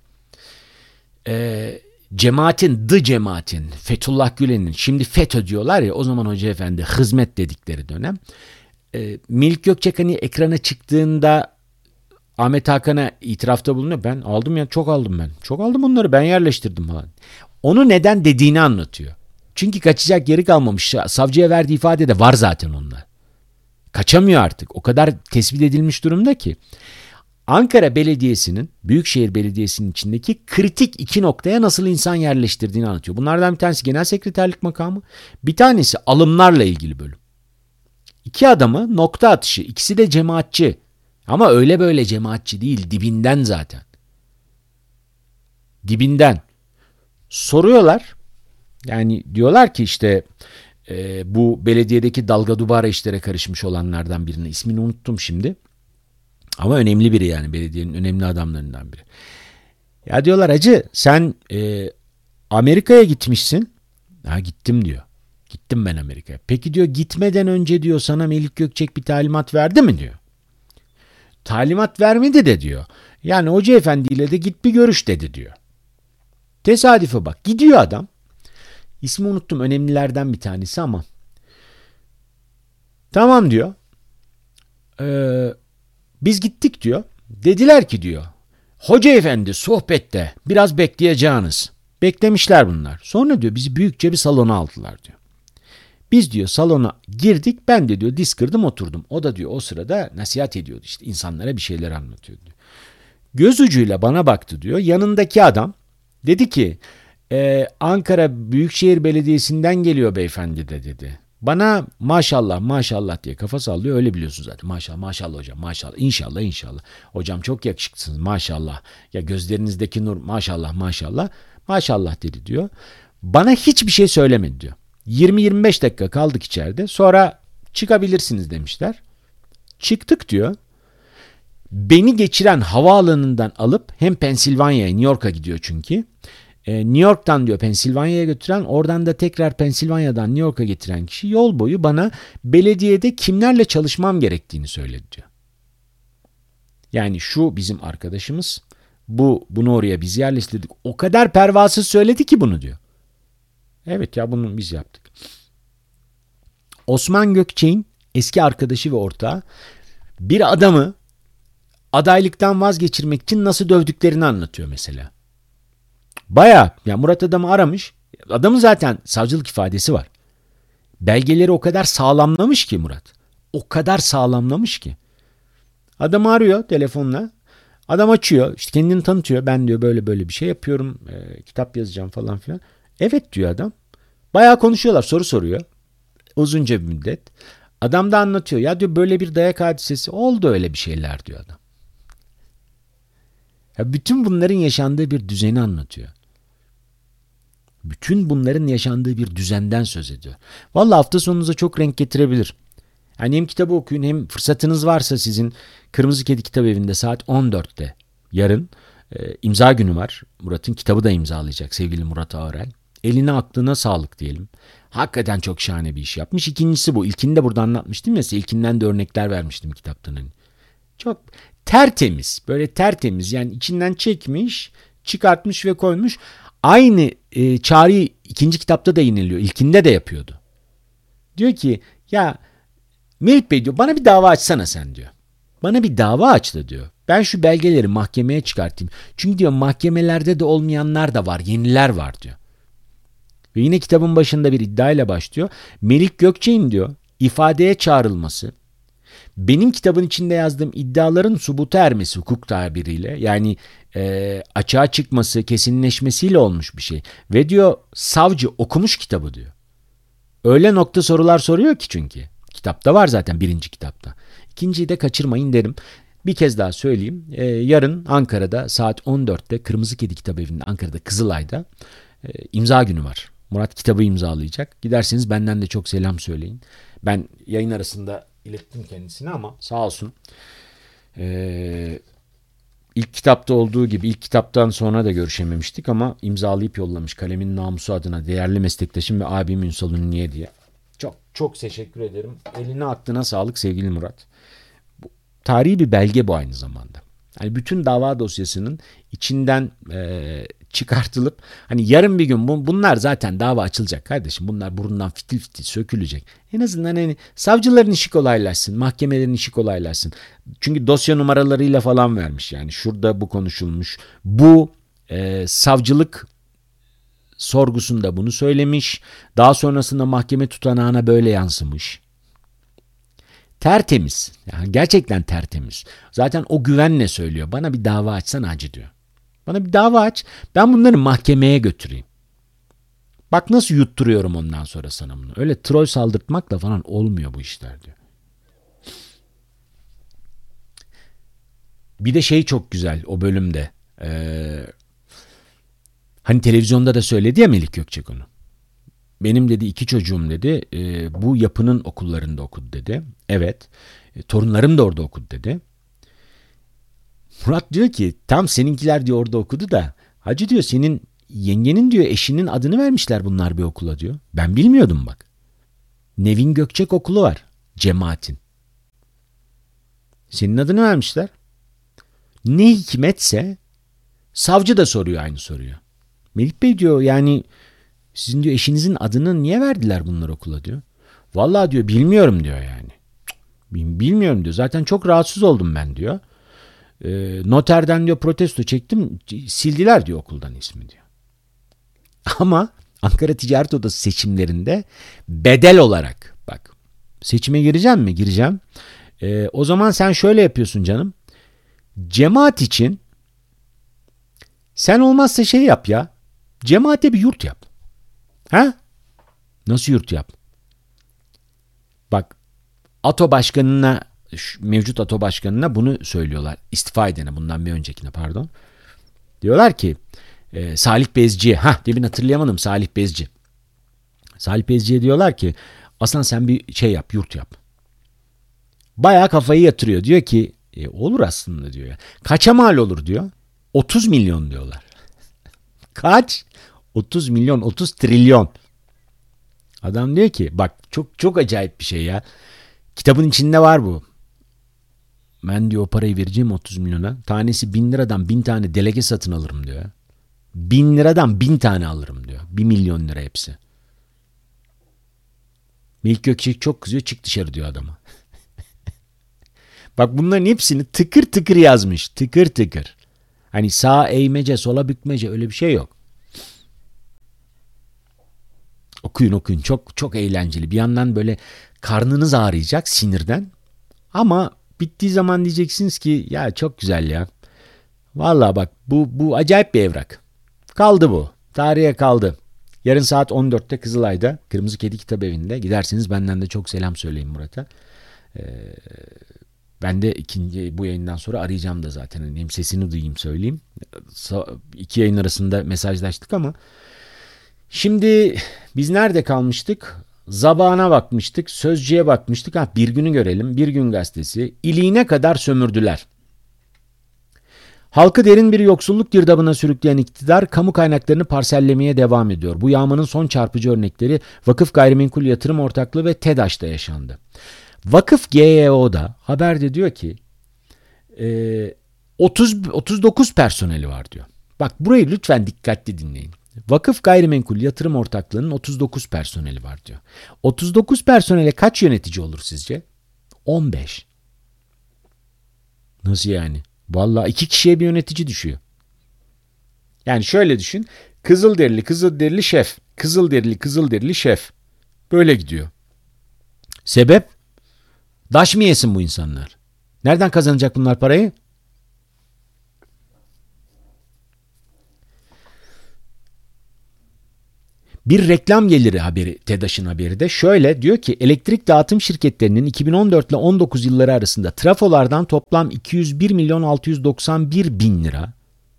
Cemaatin, Fethullah Gülen'in, şimdi FETÖ diyorlar ya, o zaman Hoca Efendi hizmet dedikleri dönem. Melik Gökçek hani ekrana çıktığında Ahmet Hakan'a itirafta bulunuyor. Ben aldım ya, çok aldım ben. Çok aldım onları, ben yerleştirdim falan. Onu neden dediğini anlatıyor. Çünkü kaçacak yeri kalmamış. Savcıya verdiği ifade de var zaten onlar. Kaçamıyor artık. O kadar tespit edilmiş durumda ki. Ankara Belediyesi'nin, Büyükşehir Belediyesi'nin içindeki kritik 2 noktaya nasıl insan yerleştirdiğini anlatıyor. Bunlardan bir tanesi genel sekreterlik makamı, bir tanesi alımlarla ilgili bölüm. 2 adamı nokta atışı, ikisi de cemaatçi. Ama öyle böyle cemaatçi değil, dibinden zaten. Dibinden. Soruyorlar. Yani diyorlar ki işte bu belediyedeki dalga dubara işlere karışmış olanlardan birine, ismini unuttum şimdi. Ama önemli biri, yani belediyenin önemli adamlarından biri. Ya diyorlar, hacı sen Amerika'ya gitmişsin. Ha gittim diyor. Gittim ben Amerika'ya. Peki diyor, gitmeden önce diyor sana Melik Gökçek bir talimat verdi mi diyor. Talimat vermedi de diyor. Yani Hoca Efendi ile de git bir görüş dedi diyor. Tesadüfe bak, gidiyor adam. İsmi unuttum, önemlilerden bir tanesi ama. Tamam diyor. Biz gittik diyor. Dediler ki diyor, Hoca Efendi sohbette biraz bekleyeceğiniz. Beklemişler bunlar. Sonra diyor bizi büyükçe bir salona aldılar diyor. Biz diyor salona girdik, ben de diyor diz kırdım oturdum. O da diyor o sırada nasihat ediyordu, işte insanlara bir şeyler anlatıyordu diyor. Göz ucuyla bana baktı diyor. Yanındaki adam dedi ki Ankara Büyükşehir Belediyesi'nden geliyor beyefendi de dedi. Bana maşallah maşallah diye kafa sallıyor, öyle biliyorsun zaten. Maşallah maşallah hocam, maşallah, inşallah inşallah. Hocam çok yakışıklısınız maşallah. Ya gözlerinizdeki nur maşallah maşallah. Maşallah dedi diyor. Bana hiçbir şey söylemedi diyor. 20-25 dakika kaldık içeride. Sonra çıkabilirsiniz demişler. Çıktık diyor. Beni geçiren havaalanından alıp hem Pensilvanya'ya, New York'a gidiyor çünkü. New York'tan diyor Pensilvanya'ya götüren, oradan da tekrar Pensilvanya'dan New York'a getiren kişi yol boyu bana belediyede kimlerle çalışmam gerektiğini söyledi diyor. Yani şu bizim arkadaşımız, bunu oraya biz yerleştirdik. O kadar pervasız söyledi ki bunu diyor. Evet ya, bunu biz yaptık. Osman Gökçek'in eski arkadaşı ve ortağı bir adamı adaylıktan vazgeçirmek için nasıl dövdüklerini anlatıyor mesela. Bayağı ya, Murat adamı aramış. Adamın zaten savcılık ifadesi var. Belgeleri o kadar sağlamlamış ki Murat. O kadar sağlamlamış ki. Adamı arıyor telefonla. Adam açıyor. İşte kendini tanıtıyor. Ben diyor böyle böyle bir şey yapıyorum. Kitap yazacağım falan filan. Evet diyor adam. Bayağı konuşuyorlar. Soru soruyor. Uzunca bir müddet. Adam da anlatıyor. Ya diyor böyle bir dayak hadisesi oldu, öyle bir şeyler diyor adam. Ya bütün bunların yaşandığı bir düzeni anlatıyor. Bütün bunların yaşandığı bir düzenden söz ediyor. Vallahi hafta sonunuza çok renk getirebilir. Yani hem kitabı okuyun, hem fırsatınız varsa sizin Kırmızı Kedi Kitabevi'nde saat 14'te yarın imza günü var. Murat'ın kitabı da imzalayacak sevgili Murat Ağırel. Eline aklına sağlık diyelim. Hakikaten çok şahane bir iş yapmış. İkincisi bu. İlkini de burada anlatmıştım ya. İlkinden de örnekler vermiştim kitaptan. Çok tertemiz. Böyle tertemiz. Yani içinden çekmiş, çıkartmış ve koymuş. Aynı çağrıyı ikinci kitapta da yineliyor. İlkinde de yapıyordu. Diyor ki ya Melih Bey diyor, bana bir dava açsana sen diyor. Bana bir dava açtı diyor. Ben şu belgeleri mahkemeye çıkartayım. Çünkü diyor mahkemelerde de olmayanlar da var, yeniler var diyor. Ve yine kitabın başında bir iddiayla başlıyor. Melik Gökçek'in diyor ifadeye çağrılması, benim kitabın içinde yazdığım iddiaların subuta ermesi hukuk tabiriyle, yani açığa çıkması, kesinleşmesiyle olmuş bir şey. Ve diyor savcı okumuş kitabı diyor. Öyle nokta sorular soruyor ki çünkü. Kitapta var zaten, birinci kitapta. İkinciyi de kaçırmayın derim. Bir kez daha söyleyeyim. Yarın Ankara'da saat 14'te Kırmızı Kedi Kitabevi'nde, Ankara'da Kızılay'da imza günü var. Murat kitabı imzalayacak. Giderseniz benden de çok selam söyleyin. Ben yayın arasında ilettim kendisine ama sağ olsun. İlk kitapta olduğu gibi ilk kitaptan sonra da görüşememiştik ama imzalayıp yollamış. Kalemin namusu adına değerli meslektaşım ve abim Ünsal Ünlü'ye diye. Çok çok teşekkür ederim. Eline aklına sağlık sevgili Murat. Tarihi bir belge bu aynı zamanda. Yani bütün dava dosyasının içinden çıkartılıp, hani yarın bir gün bunlar zaten dava açılacak kardeşim. Bunlar burundan fitil fitil sökülecek. En azından hani savcıların işi kolaylaşsın, mahkemelerin işi kolaylaşsın. Çünkü dosya numaralarıyla falan vermiş yani. Şurada bu konuşulmuş. Bu savcılık sorgusunda bunu söylemiş. Daha sonrasında mahkeme tutanağına böyle yansımış. Tertemiz. Yani gerçekten tertemiz. Zaten o güvenle söylüyor. Bana bir dava açsana hacı diyor. Bana bir dava aç. Ben bunları mahkemeye götüreyim. Bak nasıl yutturuyorum ondan sonra sana bunu. Öyle troll saldırtmakla falan olmuyor bu işler diyor. Bir de şey çok güzel o bölümde. Hani televizyonda da söyledi ya Melik Gökçek onu. Benim dedi 2 çocuğum dedi bu yapının okullarında okudu dedi. Evet. Torunlarım da orada okudu dedi. Murat diyor ki tam seninkiler diyor orada okudu da hacı diyor senin yengenin diyor eşinin adını vermişler bunlar bir okula diyor. Ben bilmiyordum bak. Nevin Gökçek okulu var. Cemaatin. Senin adını vermişler. Ne hikmetse savcı da soruyor aynı soruyu. Melik Bey diyor yani sizin diyor eşinizin adını niye verdiler bunlar okula diyor. Vallahi diyor bilmiyorum diyor yani. Bilmiyorum diyor. Zaten çok rahatsız oldum ben diyor. Noterden diyor protesto çektim. Sildiler diyor okuldan ismi diyor. Ama Ankara Ticaret Odası seçimlerinde bedel olarak bak seçime gireceğim mi? Gireceğim. O zaman sen şöyle yapıyorsun canım. Cemaat için sen olmazsa şey yap ya. Cemaate bir yurt yap. Ha? Nasıl yurt yap? Bak ATO başkanına, mevcut ATO başkanına bunu söylüyorlar. İstifa edene, bundan bir öncekine pardon. Diyorlar ki Salih Bezci'ye, demin hatırlayamadım Salih Bezci. Salih Bezci'ye diyorlar ki Aslan sen bir şey yap, yurt yap. Bayağı kafayı yatırıyor. Diyor ki olur aslında diyor ya. Kaça mal olur diyor. 30 milyon diyorlar. Kaç? 30 milyon, 30 trilyon. Adam diyor ki bak çok çok acayip bir şey ya. Kitabın içinde var bu. Ben diyor o parayı vereceğim 30 milyona. Tanesi 1000 liradan 1000 tane delege satın alırım diyor. 1000 liradan 1000 tane alırım diyor. 1 milyon lira hepsi. Melik Gökçek çok kızıyor, çık dışarı diyor adama. Bak bunların hepsini tıkır tıkır yazmış. Tıkır tıkır. Hani sağa eğmece sola bükmece öyle bir şey yok. Okuyun. Çok çok eğlenceli. Bir yandan böyle karnınız ağrıyacak sinirden. Ama bittiği zaman diyeceksiniz ki ya çok güzel ya. Vallahi bak bu acayip bir evrak. Kaldı bu. Tarihe kaldı. Yarın saat 14'te Kızılay'da Kırmızı Kedi Kitabevi'nde giderseniz benden de çok selam söyleyin Murat'a. Ben de bu yayından sonra arayacağım da zaten. Hani hem sesini duyayım söyleyeyim. 2 yayın arasında mesajlaştık ama şimdi biz nerede kalmıştık? Zabağına bakmıştık, Sözcü'ye bakmıştık. Bir günü görelim. Bir Gün Gazetesi. İliğine kadar sömürdüler. Halkı derin bir yoksulluk girdabına sürükleyen iktidar kamu kaynaklarını parsellemeye devam ediyor. Bu yağmanın son çarpıcı örnekleri Vakıf Gayrimenkul Yatırım Ortaklığı ve TEDAŞ'ta yaşandı. Vakıf GYO'da haberde diyor ki 39 personeli var diyor. Bak burayı lütfen dikkatli dinleyin. Vakıf Gayrimenkul Yatırım Ortaklığı'nın 39 personeli var diyor. 39 personele kaç yönetici olur sizce? 15. Nasıl yani? Vallahi 2 kişiye bir yönetici düşüyor. Yani şöyle düşün. Kızılderili şef. Kızılderili şef. Böyle gidiyor. Sebep? Daş mı yesin bu insanlar? Nereden kazanacak bunlar parayı? Bir reklam geliri haberi, TEDAŞ'ın haberi de şöyle diyor ki elektrik dağıtım şirketlerinin 2014 ile 19 yılları arasında trafolardan toplam 201 milyon 691 bin lira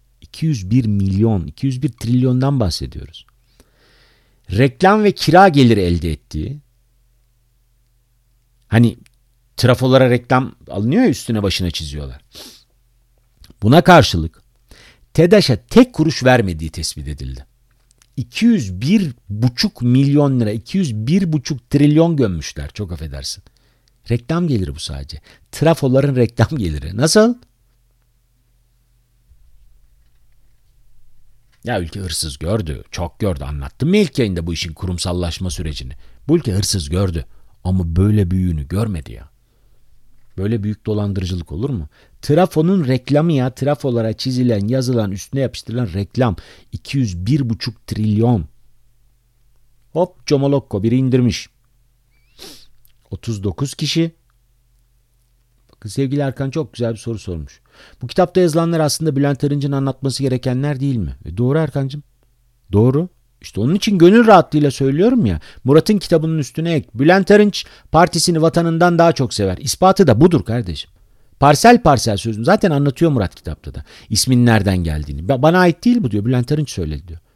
201 trilyondan bahsediyoruz. Reklam ve kira geliri elde ettiği, hani trafolara reklam alınıyor ya, üstüne başına çiziyorlar. Buna karşılık TEDAŞ'a tek kuruş vermediği tespit edildi. 201,5 milyon lira, 201,5 trilyon gömmüşler. Çok affedersin. Reklam geliri bu sadece. Trafoların reklam geliri. Nasıl? Ya ülke hırsız gördü. Çok gördü. Anlattım mı ilk yayında bu işin kurumsallaşma sürecini? Bu ülke hırsız gördü. Ama böyle büyüğünü görmedi ya. Böyle büyük dolandırıcılık olur mu? Trafonun reklamı ya. Trafolara çizilen, yazılan, üstüne yapıştırılan reklam. 201,5 trilyon. Hop comolokko biri indirmiş. 39 kişi. Bakın sevgili Erkan çok güzel bir soru sormuş. Bu kitapta yazılanlar aslında Bülent Arınç'ın anlatması gerekenler değil mi? Doğru Erkancığım. Doğru. İşte onun için gönül rahatlığıyla söylüyorum ya. Murat'ın kitabının üstüne ek. Bülent Arınç partisini vatanından daha çok sever. İspatı da budur kardeşim. Parsel parsel sözünü zaten anlatıyor Murat kitapta da. İsmin nereden geldiğini. Bana ait değil bu diyor. Bülent Arınç söyledi diyor.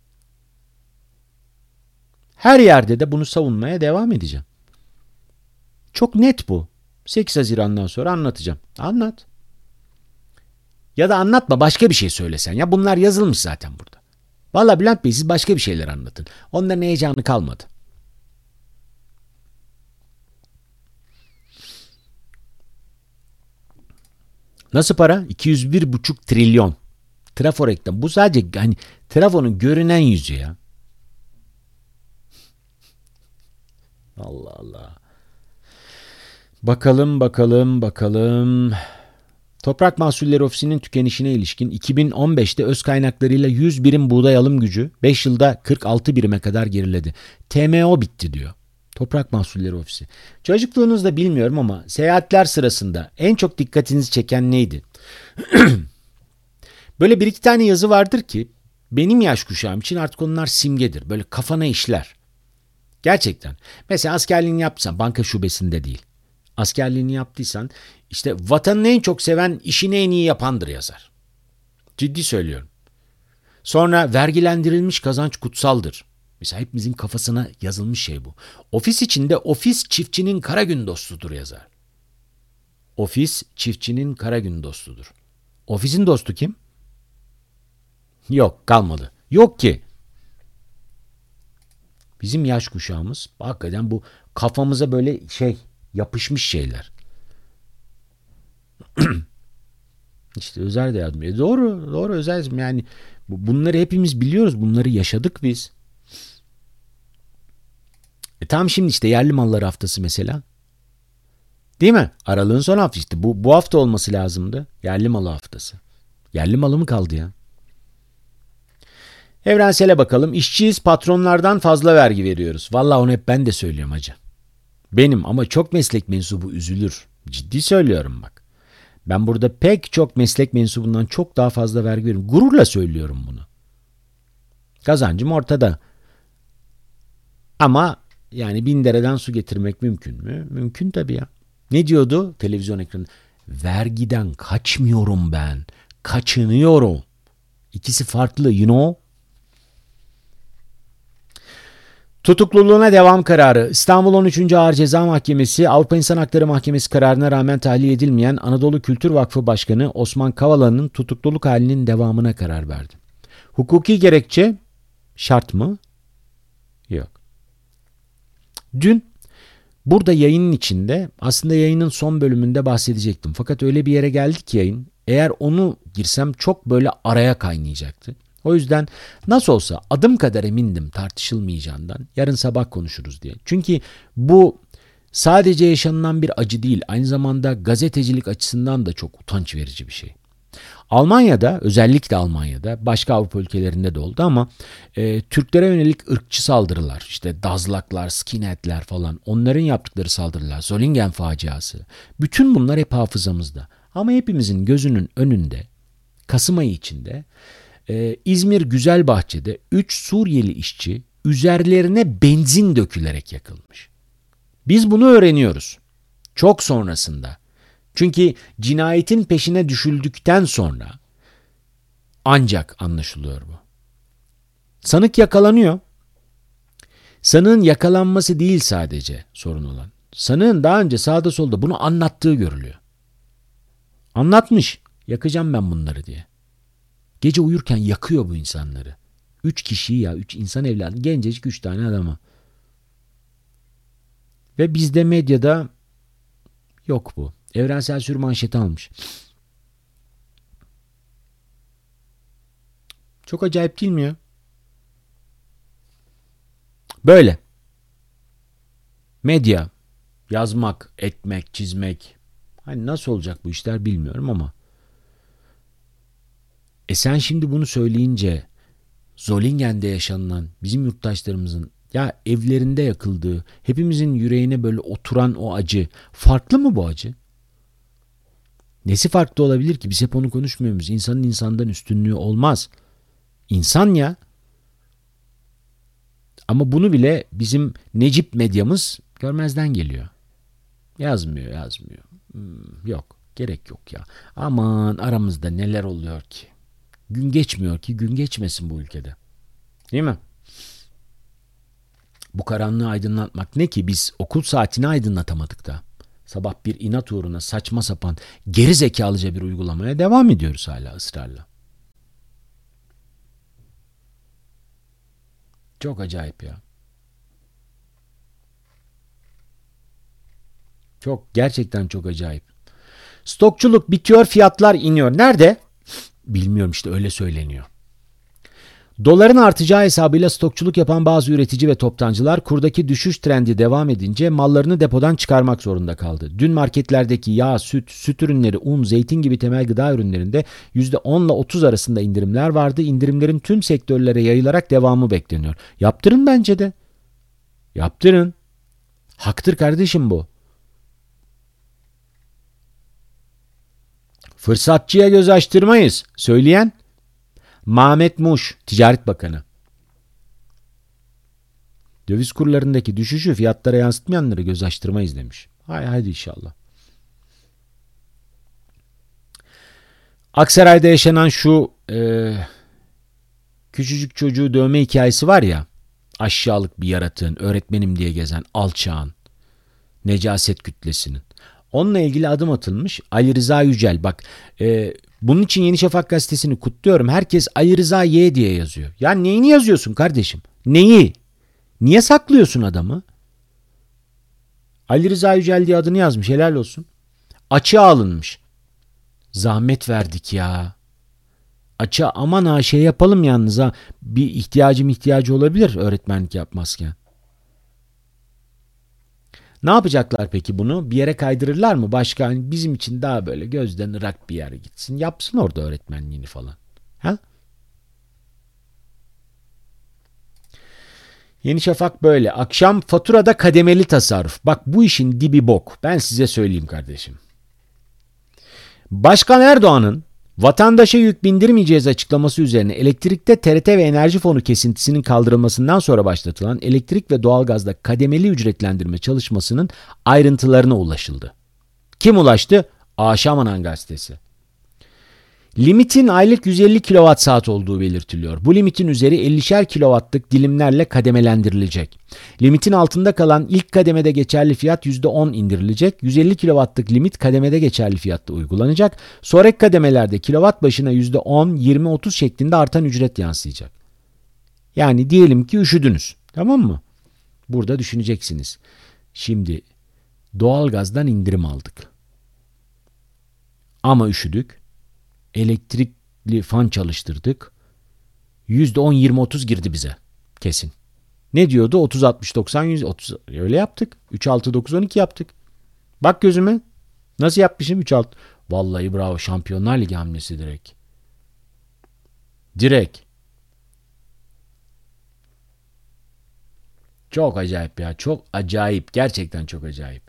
Her yerde de bunu savunmaya devam edeceğim. Çok net bu. 8 Haziran'dan sonra anlatacağım. Anlat. Ya da anlatma, başka bir şey söylesen. Ya bunlar yazılmış zaten burada. Vallahi Bülent Bey siz başka bir şeyler anlatın. Onların heyecanı kalmadı. Nasıl para? 201,5 trilyon. Trafo reklam. Bu sadece hani trafonun görünen yüzü ya. Allah Allah. Bakalım. Toprak Mahsulleri Ofisi'nin tükenişine ilişkin 2015'te öz kaynaklarıyla 100 birim buğday alım gücü 5 yılda 46 birime kadar geriledi. TMO bitti diyor. Toprak Mahsulleri Ofisi. Çocukluğunuzda bilmiyorum ama seyahatler sırasında en çok dikkatinizi çeken neydi? Böyle bir iki tane yazı vardır ki benim yaş kuşağım için artık onlar simgedir. Böyle kafana işler. Gerçekten. Mesela askerliğini yaptıysan banka şubesinde değil. Askerliğini yaptıysan işte vatanını en çok seven işini en iyi yapandır yazar. Ciddi söylüyorum. Sonra vergilendirilmiş kazanç kutsaldır. Mesela hepimizin kafasına yazılmış şey bu. Ofis içinde ofis çiftçinin kara gün dostudur yazar. Ofis çiftçinin kara gün dostudur. Ofisin dostu kim? Yok, kalmadı. Yok ki. Bizim yaş kuşağımız hakikaten bu kafamıza böyle yapışmış şeyler. İşte Özer de yardım ediyor. Doğru Özer'cim, yani bunları hepimiz biliyoruz. Bunları yaşadık biz. Tam şimdi işte yerli malları haftası mesela. Değil mi? Aralığın son haftası işte. Bu hafta olması lazımdı. Yerli malı haftası. Yerli malı mı kaldı ya? Evrensele bakalım. İşçiyiz, patronlardan fazla vergi veriyoruz. Vallahi onu hep ben de söylüyorum hacı. Benim ama çok meslek mensubu üzülür. Ciddi söylüyorum bak. Ben burada pek çok meslek mensubundan çok daha fazla vergi veriyorum. Gururla söylüyorum bunu. Kazancım ortada. Ama yani 1000 dereden su getirmek mümkün mü? Mümkün tabii ya. Ne diyordu televizyon ekranında? Vergiden kaçmıyorum ben. Kaçınıyorum. İkisi farklı, you know. Tutukluluğuna devam kararı. İstanbul 13. Ağır Ceza Mahkemesi, Avrupa İnsan Hakları Mahkemesi kararına rağmen tahliye edilmeyen Anadolu Kültür Vakfı Başkanı Osman Kavala'nın tutukluluk halinin devamına karar verdi. Hukuki gerekçe şart mı? Yok. Dün burada yayının içinde, aslında yayının son bölümünde bahsedecektim. Fakat öyle bir yere geldik ki yayın, eğer onu girsem çok böyle araya kaynayacaktı. O yüzden nasıl olsa adım kadar emindim tartışılmayacağından, yarın sabah konuşuruz diye. Çünkü bu sadece yaşanılan bir acı değil, aynı zamanda gazetecilik açısından da çok utanç verici bir şey. Almanya'da, özellikle Almanya'da, başka Avrupa ülkelerinde de oldu ama Türklere yönelik ırkçı saldırılar, işte Dazlaklar, Skinheadler falan, onların yaptıkları saldırılar, Solingen faciası, bütün bunlar hep hafızamızda. Ama hepimizin gözünün önünde, Kasım ayı içinde İzmir Güzelbahçe'de 3 Suriyeli işçi üzerlerine benzin dökülerek yakılmış. Biz bunu öğreniyoruz. Çok sonrasında. Çünkü cinayetin peşine düşüldükten sonra ancak anlaşılıyor bu. Sanık yakalanıyor. Sanığın yakalanması değil sadece sorun olan. Sanığın daha önce sağda solda bunu anlattığı görülüyor. Anlatmış. Yakacağım ben bunları diye. Gece uyurken yakıyor bu insanları. 3 kişiyi ya, 3 insan evladı, gencecik 3 tane adamı. Ve bizde medyada yok bu. Evrensel Sür manşeti almış. Çok acayip değil mi ya? Böyle. Medya, yazmak, etmek, çizmek. Hani nasıl olacak bu işler bilmiyorum ama. Sen şimdi bunu söyleyince Zolingen'de yaşanılan bizim yurttaşlarımızın ya evlerinde yakıldığı, hepimizin yüreğine böyle oturan o acı, farklı mı bu acı? Nesi farklı olabilir ki? Biz hep onu konuşmuyor muyuz? İnsanın insandan üstünlüğü olmaz. İnsan ya. Ama bunu bile bizim Necip medyamız görmezden geliyor. Yazmıyor. Yok. Gerek yok ya. Aman aramızda neler oluyor ki? Gün geçmiyor ki, gün geçmesin bu ülkede. Değil mi? Bu karanlığı aydınlatmak ne ki? Biz okul saatini aydınlatamadık da. Sabah bir inat uğruna saçma sapan geri zekalıca bir uygulamaya devam ediyoruz hala ısrarla. Çok acayip ya. Gerçekten çok acayip. Stokçuluk bitiyor, fiyatlar iniyor. Nerede? Bilmiyorum, işte öyle söyleniyor. Doların artacağı hesabıyla stokçuluk yapan bazı üretici ve toptancılar kurdaki düşüş trendi devam edince mallarını depodan çıkarmak zorunda kaldı. Dün marketlerdeki yağ, süt ürünleri, un, zeytin gibi temel gıda ürünlerinde %10 ile 30 arasında indirimler vardı. İndirimlerin tüm sektörlere yayılarak devamı bekleniyor. Yaptırın bence de. Yaptırın. Haktır kardeşim bu. Fırsatçıya göz açtırmayız. Söyleyen Mehmet Muş, Ticaret Bakanı. Döviz kurlarındaki düşüşü fiyatlara yansıtmayanları göz açtırmayız demiş. Hadi inşallah. Aksaray'da yaşanan şu küçücük çocuğu dövme hikayesi var ya, aşağılık bir yaratığın, öğretmenim diye gezen alçağın, necaset kütlesinin. Onunla ilgili adım atılmış. Ali Rıza Yücel, bak bunun için Yeni Şafak gazetesini kutluyorum. Herkes Ali Rıza Y diye yazıyor. Ya neyini yazıyorsun kardeşim? Neyi? Niye saklıyorsun adamı? Ali Rıza Yücel diye adını yazmış, helal olsun. Açığa alınmış. Zahmet verdik ya. Açığa aman ha şey yapalım yalnız ha. Bir ihtiyacı olabilir öğretmenlik yapmazken. Ne yapacaklar peki bunu? Bir yere kaydırırlar mı? Başka hani bizim için daha böyle gözden ırak bir yere gitsin. Yapsın orada öğretmenliğini falan. Ha? Yeni Şafak böyle. Akşam faturada kademeli tasarruf. Bak bu işin dibi bok. Ben size söyleyeyim kardeşim. Başkan Erdoğan'ın vatandaşa yük bindirmeyeceğiz açıklaması üzerine elektrikte TRT ve Enerji Fonu kesintisinin kaldırılmasından sonra başlatılan elektrik ve doğalgazda kademeli ücretlendirme çalışmasının ayrıntılarına ulaşıldı. Kim ulaştı? Şamanan gazetesi. Limitin aylık 150 kWh olduğu belirtiliyor. Bu limitin üzeri 50'şer kW'lık dilimlerle kademelendirilecek. Limitin altında kalan ilk kademede geçerli fiyat %10 indirilecek. 150 kW'lık limit kademede geçerli fiyatta uygulanacak. Sonraki kademelerde kilowatt başına %10, 20, 30 şeklinde artan ücret yansıyacak. Yani diyelim ki üşüdünüz. Tamam mı? Burada düşüneceksiniz. Şimdi doğalgazdan indirim aldık. Ama üşüdük. Elektrikli fan çalıştırdık. %10, 20, 30 girdi bize. Kesin. Ne diyordu? 30 60 90 100 30 öyle yaptık. 3 6 9 12 yaptık. Bak gözüme. Nasıl yapmışım 3 6. Vallahi bravo, Şampiyonlar Ligi hamlesi direkt. Direkt. Çok acayip ya. Çok acayip. Gerçekten çok acayip.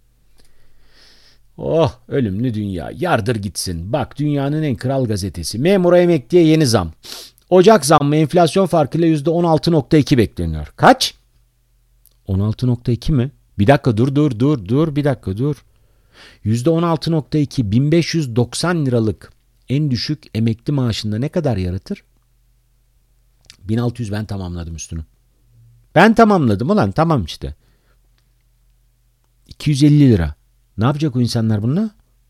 Oh, ölümlü dünya. Yardır gitsin. Bak, dünyanın en kral gazetesi. Memura emekliye yeni zam. Ocak zammı enflasyon farkıyla %16.2 bekleniyor. Kaç? 16.2 mi? Bir dakika dur. Bir dakika dur. %16.2 1590 liralık en düşük emekli maaşında ne kadar yaratır? 1600 ben tamamladım üstünü. Ben tamamladım ulan, tamam işte. 250 lira. Ne yapacak o insanlar bununla?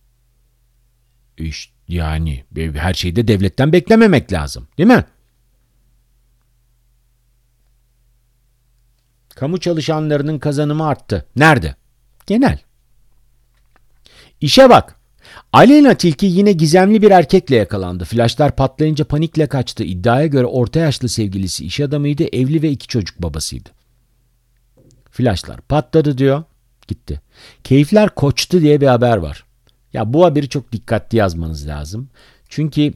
İşte yani her şeyi de devletten beklememek lazım, değil mi? Kamu çalışanlarının kazanımı arttı. Nerede? Genel. İşe bak. Aleyna Tilki yine gizemli bir erkekle yakalandı. Flaşlar patlayınca panikle kaçtı. İddiaya göre orta yaşlı sevgilisi iş adamıydı, evli ve 2 çocuk babasıydı. Flaşlar patladı diyor, gitti. Keyifler koçtu diye bir haber var. Ya bu haberi çok dikkatli yazmanız lazım. Çünkü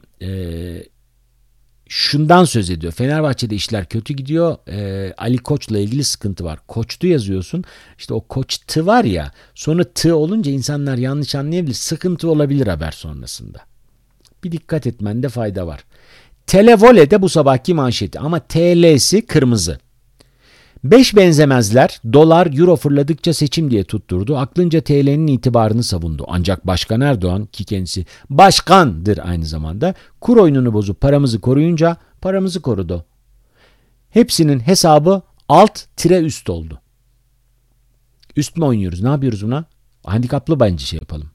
şundan söz ediyor. Fenerbahçe'de işler kötü gidiyor. Ali Koç'la ilgili sıkıntı var. Koçtu yazıyorsun. İşte o koçtu var ya. Sonra tı olunca insanlar yanlış anlayabilir. Sıkıntı olabilir haber sonrasında. Bir dikkat etmende fayda var. Televole'de bu sabahki manşeti ama TL'si kırmızı. 5 benzemezler dolar euro fırladıkça seçim diye tutturdu. Aklınca TL'nin itibarını savundu. Ancak Başkan Erdoğan, ki kendisi başkandır aynı zamanda, kur oyununu bozup paramızı koruyunca paramızı korudu. Hepsinin hesabı alt tire üst oldu. Üst mü oynuyoruz? Ne yapıyoruz buna? Handikaplı bence şey yapalım.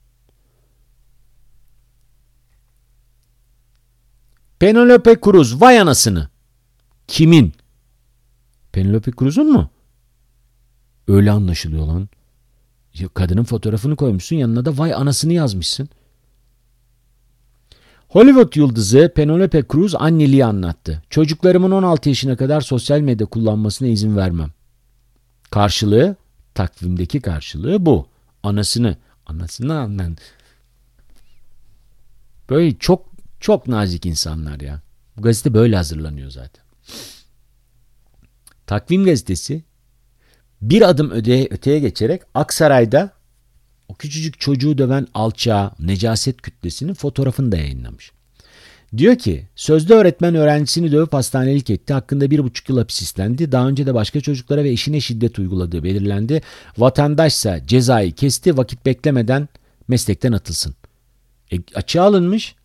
Penelope Cruz, vay anasını. Kimin? Penelope Cruz'un mu? Öyle anlaşılıyor lan. Kadının fotoğrafını koymuşsun, yanına da vay anasını yazmışsın. Hollywood yıldızı Penelope Cruz anneliği anlattı. Çocuklarımın 16 yaşına kadar sosyal medya kullanmasına izin vermem. Karşılığı, takvimdeki karşılığı bu. Anasını annen. Böyle çok nazik insanlar ya. Bu gazete böyle hazırlanıyor zaten. Takvim gazetesi bir adım öteye geçerek Aksaray'da o küçücük çocuğu döven alçağı, necaset kütlesinin fotoğrafını da yayınlamış. Diyor ki, sözde öğretmen öğrencisini dövüp hastanelik etti. Hakkında 1,5 yıl hapis istendi. Daha önce de başka çocuklara ve eşine şiddet uyguladığı belirlendi. Vatandaşsa cezayı kesti, vakit beklemeden meslekten atılsın. Açığa alınmış.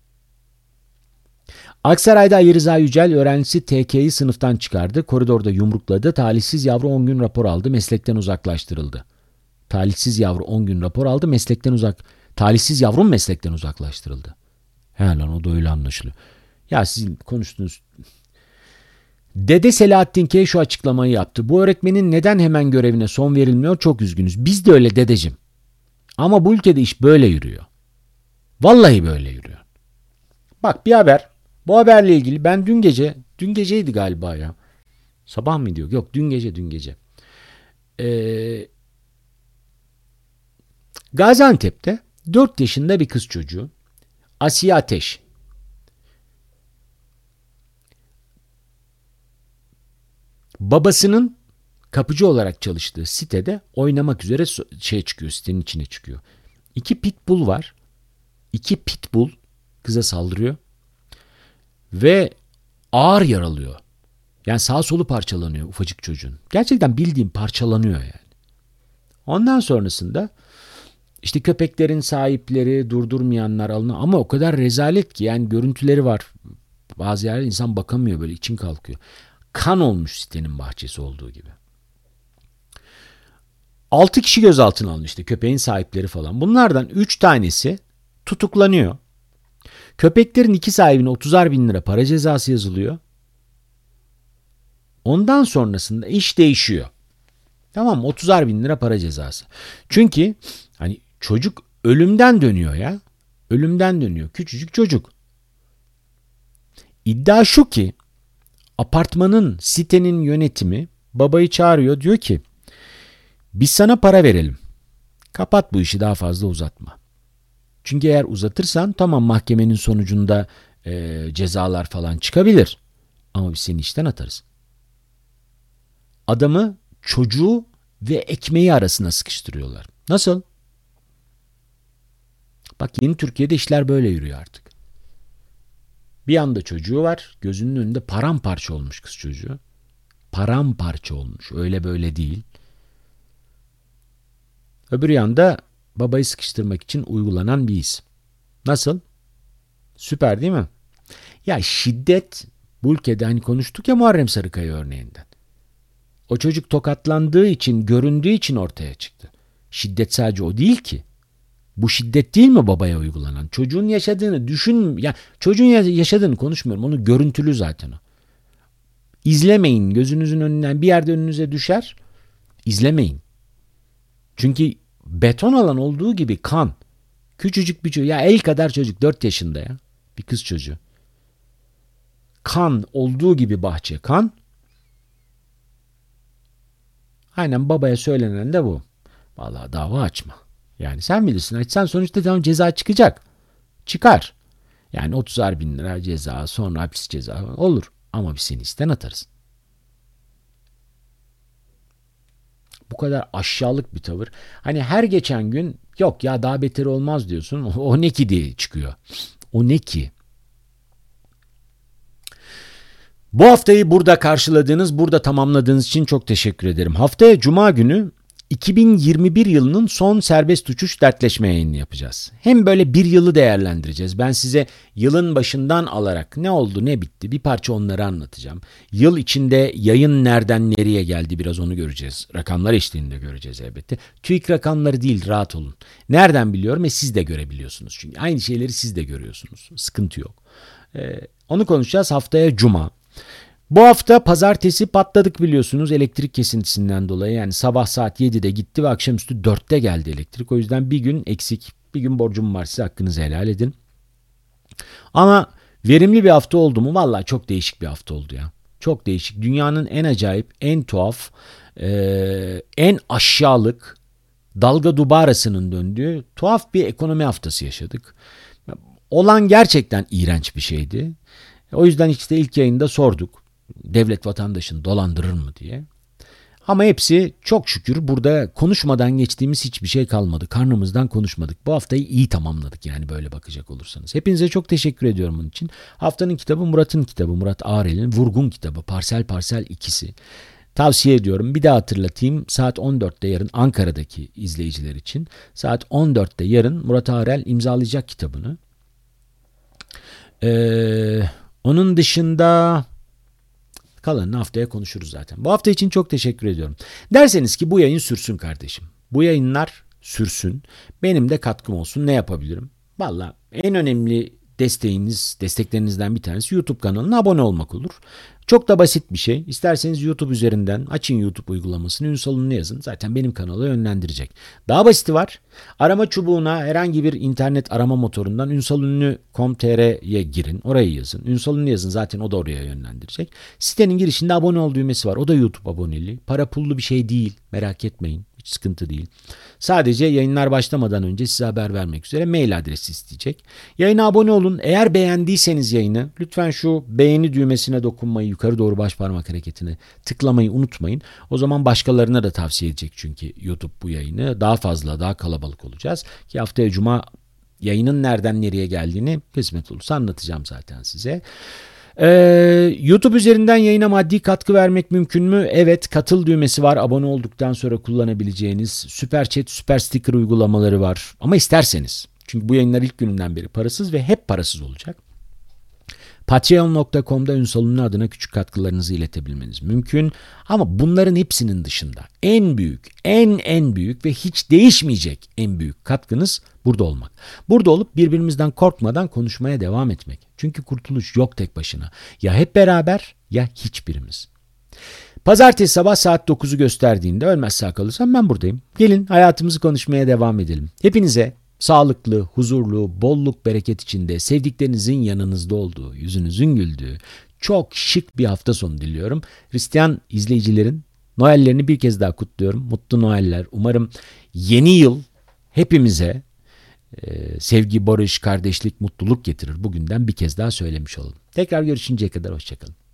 Aksaray'da Ali Rıza Yücel öğrencisi TK'yi sınıftan çıkardı. Koridorda yumrukladı. Talihsiz yavru 10 gün rapor aldı. Meslekten uzaklaştırıldı. Talihsiz yavru 10 gün rapor aldı. Talihsiz yavrum meslekten uzaklaştırıldı. He lan, o da öyle anlaşılıyor. Ya sizin konuştuğunuz... Dede Selahattin K. şu açıklamayı yaptı. Bu öğretmenin neden hemen görevine son verilmiyor, çok üzgünüz. Biz de öyle dedeciğim. Ama bu ülkede iş böyle yürüyor. Vallahi böyle yürüyor. Bak bir haber. Bu haberle ilgili ben dün geceydi galiba ya. Sabah mı diyor? Yok, dün gece. Gaziantep'te 4 yaşında bir kız çocuğu Asiye Ateş babasının kapıcı olarak çalıştığı sitede oynamak üzere sitenin içine çıkıyor. 2 pitbull var. 2 pitbull kıza saldırıyor ve ağır yaralıyor. Yani sağ solu parçalanıyor ufacık çocuğun. Gerçekten bildiğim parçalanıyor yani. Ondan sonrasında işte köpeklerin sahipleri, durdurmayanlar alınıyor. Ama o kadar rezalet ki, yani görüntüleri var. Bazı yerlerde insan bakamıyor, böyle için kalkıyor. Kan olmuş sitenin bahçesi olduğu gibi. 6 kişi gözaltına alındı, işte köpeğin sahipleri falan. Bunlardan 3 tanesi tutuklanıyor. Köpeklerin 2 sahibine 30'ar bin lira para cezası yazılıyor. Ondan sonrasında iş değişiyor. Tamam mı? 30'ar bin lira para cezası. Çünkü hani çocuk ölümden dönüyor ya. Ölümden dönüyor. Küçücük çocuk. İddia şu ki apartmanın, sitenin yönetimi babayı çağırıyor, diyor ki biz sana para verelim. Kapat bu işi, daha fazla uzatma. Çünkü eğer uzatırsan tamam, mahkemenin sonucunda cezalar falan çıkabilir. Ama biz seni işten atarız. Adamı çocuğu ve ekmeği arasına sıkıştırıyorlar. Nasıl? Bak, yeni Türkiye'de işler böyle yürüyor artık. Bir yanda çocuğu var, gözünün önünde paramparça olmuş kız çocuğu. Paramparça olmuş, öyle böyle değil. Öbür yanda babayı sıkıştırmak için uygulanan bir his. Nasıl? Süper değil mi? Ya şiddet, bu ülkede hani konuştuk ya Muharrem Sarıkaya örneğinden. O çocuk tokatlandığı için, göründüğü için ortaya çıktı. Şiddet sadece o değil ki. Bu şiddet değil mi babaya uygulanan? Çocuğun yaşadığını düşün, ya çocuğun yaşadığını konuşmuyorum. Onu görüntülü zaten o. İzlemeyin, gözünüzün önünden bir yerde önünüze düşer. İzlemeyin. Çünkü beton alan olduğu gibi kan. Küçücük bir çocuk, ya el kadar çocuk, 4 yaşında ya. Bir kız çocuğu. Kan olduğu gibi bahçe, kan. Aynen babaya söylenen de bu. Vallahi dava açma. Yani sen bilirsin, açsan sonuçta tamam, ceza çıkacak. Çıkar. Yani 30'ar bin lira ceza, sonra hapis ceza olur. Ama biz seni işten atarız. Bu kadar aşağılık bir tavır. Hani her geçen gün yok ya daha beter olmaz diyorsun. O ne ki diye çıkıyor. O ne ki? Bu haftayı burada karşıladığınız, burada tamamladığınız için çok teşekkür ederim. Haftaya Cuma günü 2021 yılının son serbest uçuş dertleşme yayını yapacağız. Hem böyle bir yılı değerlendireceğiz. Ben size yılın başından alarak ne oldu ne bitti bir parça onları anlatacağım. Yıl içinde yayın nereden nereye geldi biraz onu göreceğiz. Rakamlar eşliğinde göreceğiz elbette. TÜİK rakamları değil, rahat olun. Nereden biliyorum? Siz de görebiliyorsunuz. Çünkü aynı şeyleri siz de görüyorsunuz. Sıkıntı yok. Onu konuşacağız haftaya Cuma. Bu hafta pazartesi patladık biliyorsunuz elektrik kesintisinden dolayı. Yani sabah saat 7'de gitti ve akşamüstü 4'te geldi elektrik. O yüzden bir gün eksik, bir gün borcum var, size hakkınızı helal edin. Ama verimli bir hafta oldu mu? Vallahi çok değişik bir hafta oldu ya. Çok değişik. Dünyanın en acayip, en tuhaf, en aşağılık, dalga dubarasının döndüğü tuhaf bir ekonomi haftası yaşadık. Olan gerçekten iğrenç bir şeydi. O yüzden işte ilk yayında sorduk. Devlet vatandaşını dolandırır mı diye. Ama hepsi çok şükür burada konuşmadan geçtiğimiz hiçbir şey kalmadı. Karnımızdan konuşmadık. Bu haftayı iyi tamamladık yani böyle bakacak olursanız. Hepinize çok teşekkür ediyorum bunun için. Haftanın kitabı Murat'ın kitabı. Murat Ağrel'in Vurgun kitabı. Parsel Parsel ikisi. Tavsiye ediyorum. Bir daha hatırlatayım. Saat 14'te yarın Ankara'daki izleyiciler için. Saat 14'te yarın Murat Ağrel imzalayacak kitabını. Onun dışında kalanını haftaya konuşuruz zaten. Bu hafta için çok teşekkür ediyorum. Derseniz ki bu yayın sürsün kardeşim. Bu yayınlar sürsün. Benim de katkım olsun. Ne yapabilirim? Vallahi en önemli desteklerinizden bir tanesi YouTube kanalına abone olmak olur. Çok da basit bir şey. İsterseniz YouTube üzerinden açın YouTube uygulamasını, Ünsal Ünlü yazın. Zaten benim kanalı yönlendirecek. Daha basiti var. Arama çubuğuna herhangi bir internet arama motorundan ünsalünlü.com.tr'ye girin. Orayı yazın. Ünsal Ünlü yazın. Zaten o da oraya yönlendirecek. Sitenin girişinde abone ol düğmesi var. O da YouTube aboneliği. Para pullu bir şey değil. Merak etmeyin. Hiç sıkıntı değil. Sadece yayınlar başlamadan önce size haber vermek üzere mail adresi isteyecek. Yayına abone olun. Eğer beğendiyseniz yayını lütfen şu beğeni düğmesine dokunmayı, yukarı doğru baş parmak hareketine tıklamayı unutmayın. O zaman başkalarına da tavsiye edecek çünkü YouTube bu yayını. Daha fazla, daha kalabalık olacağız. Ki haftaya Cuma yayının nereden nereye geldiğini kısmet olursa anlatacağım zaten size. YouTube üzerinden yayına maddi katkı vermek mümkün mü? Evet, katıl düğmesi var. Abone olduktan sonra kullanabileceğiniz süper chat, süper sticker uygulamaları var. Ama isterseniz. Çünkü bu yayınlar ilk gününden beri parasız ve hep parasız olacak. Patreon.com'da Ünsal Ünlü adına küçük katkılarınızı iletebilmeniz mümkün. Ama bunların hepsinin dışında en büyük, en büyük ve hiç değişmeyecek en büyük katkınız burada olmak. Burada olup birbirimizden korkmadan konuşmaya devam etmek. Çünkü kurtuluş yok tek başına. Ya hep beraber ya hiçbirimiz. Pazartesi sabah saat 9'u gösterdiğinde ölmez sağ kalırsam ben buradayım. Gelin hayatımızı konuşmaya devam edelim. Hepinize sağlıklı, huzurlu, bolluk, bereket içinde, sevdiklerinizin yanınızda olduğu, yüzünüzün güldüğü, çok şık bir hafta sonu diliyorum. Hristiyan izleyicilerin Noellerini bir kez daha kutluyorum. Mutlu Noeller. Umarım yeni yıl hepimize sevgi, barış, kardeşlik, mutluluk getirir. Bugünden bir kez daha söylemiş olalım. Tekrar görüşünceye kadar hoşçakalın.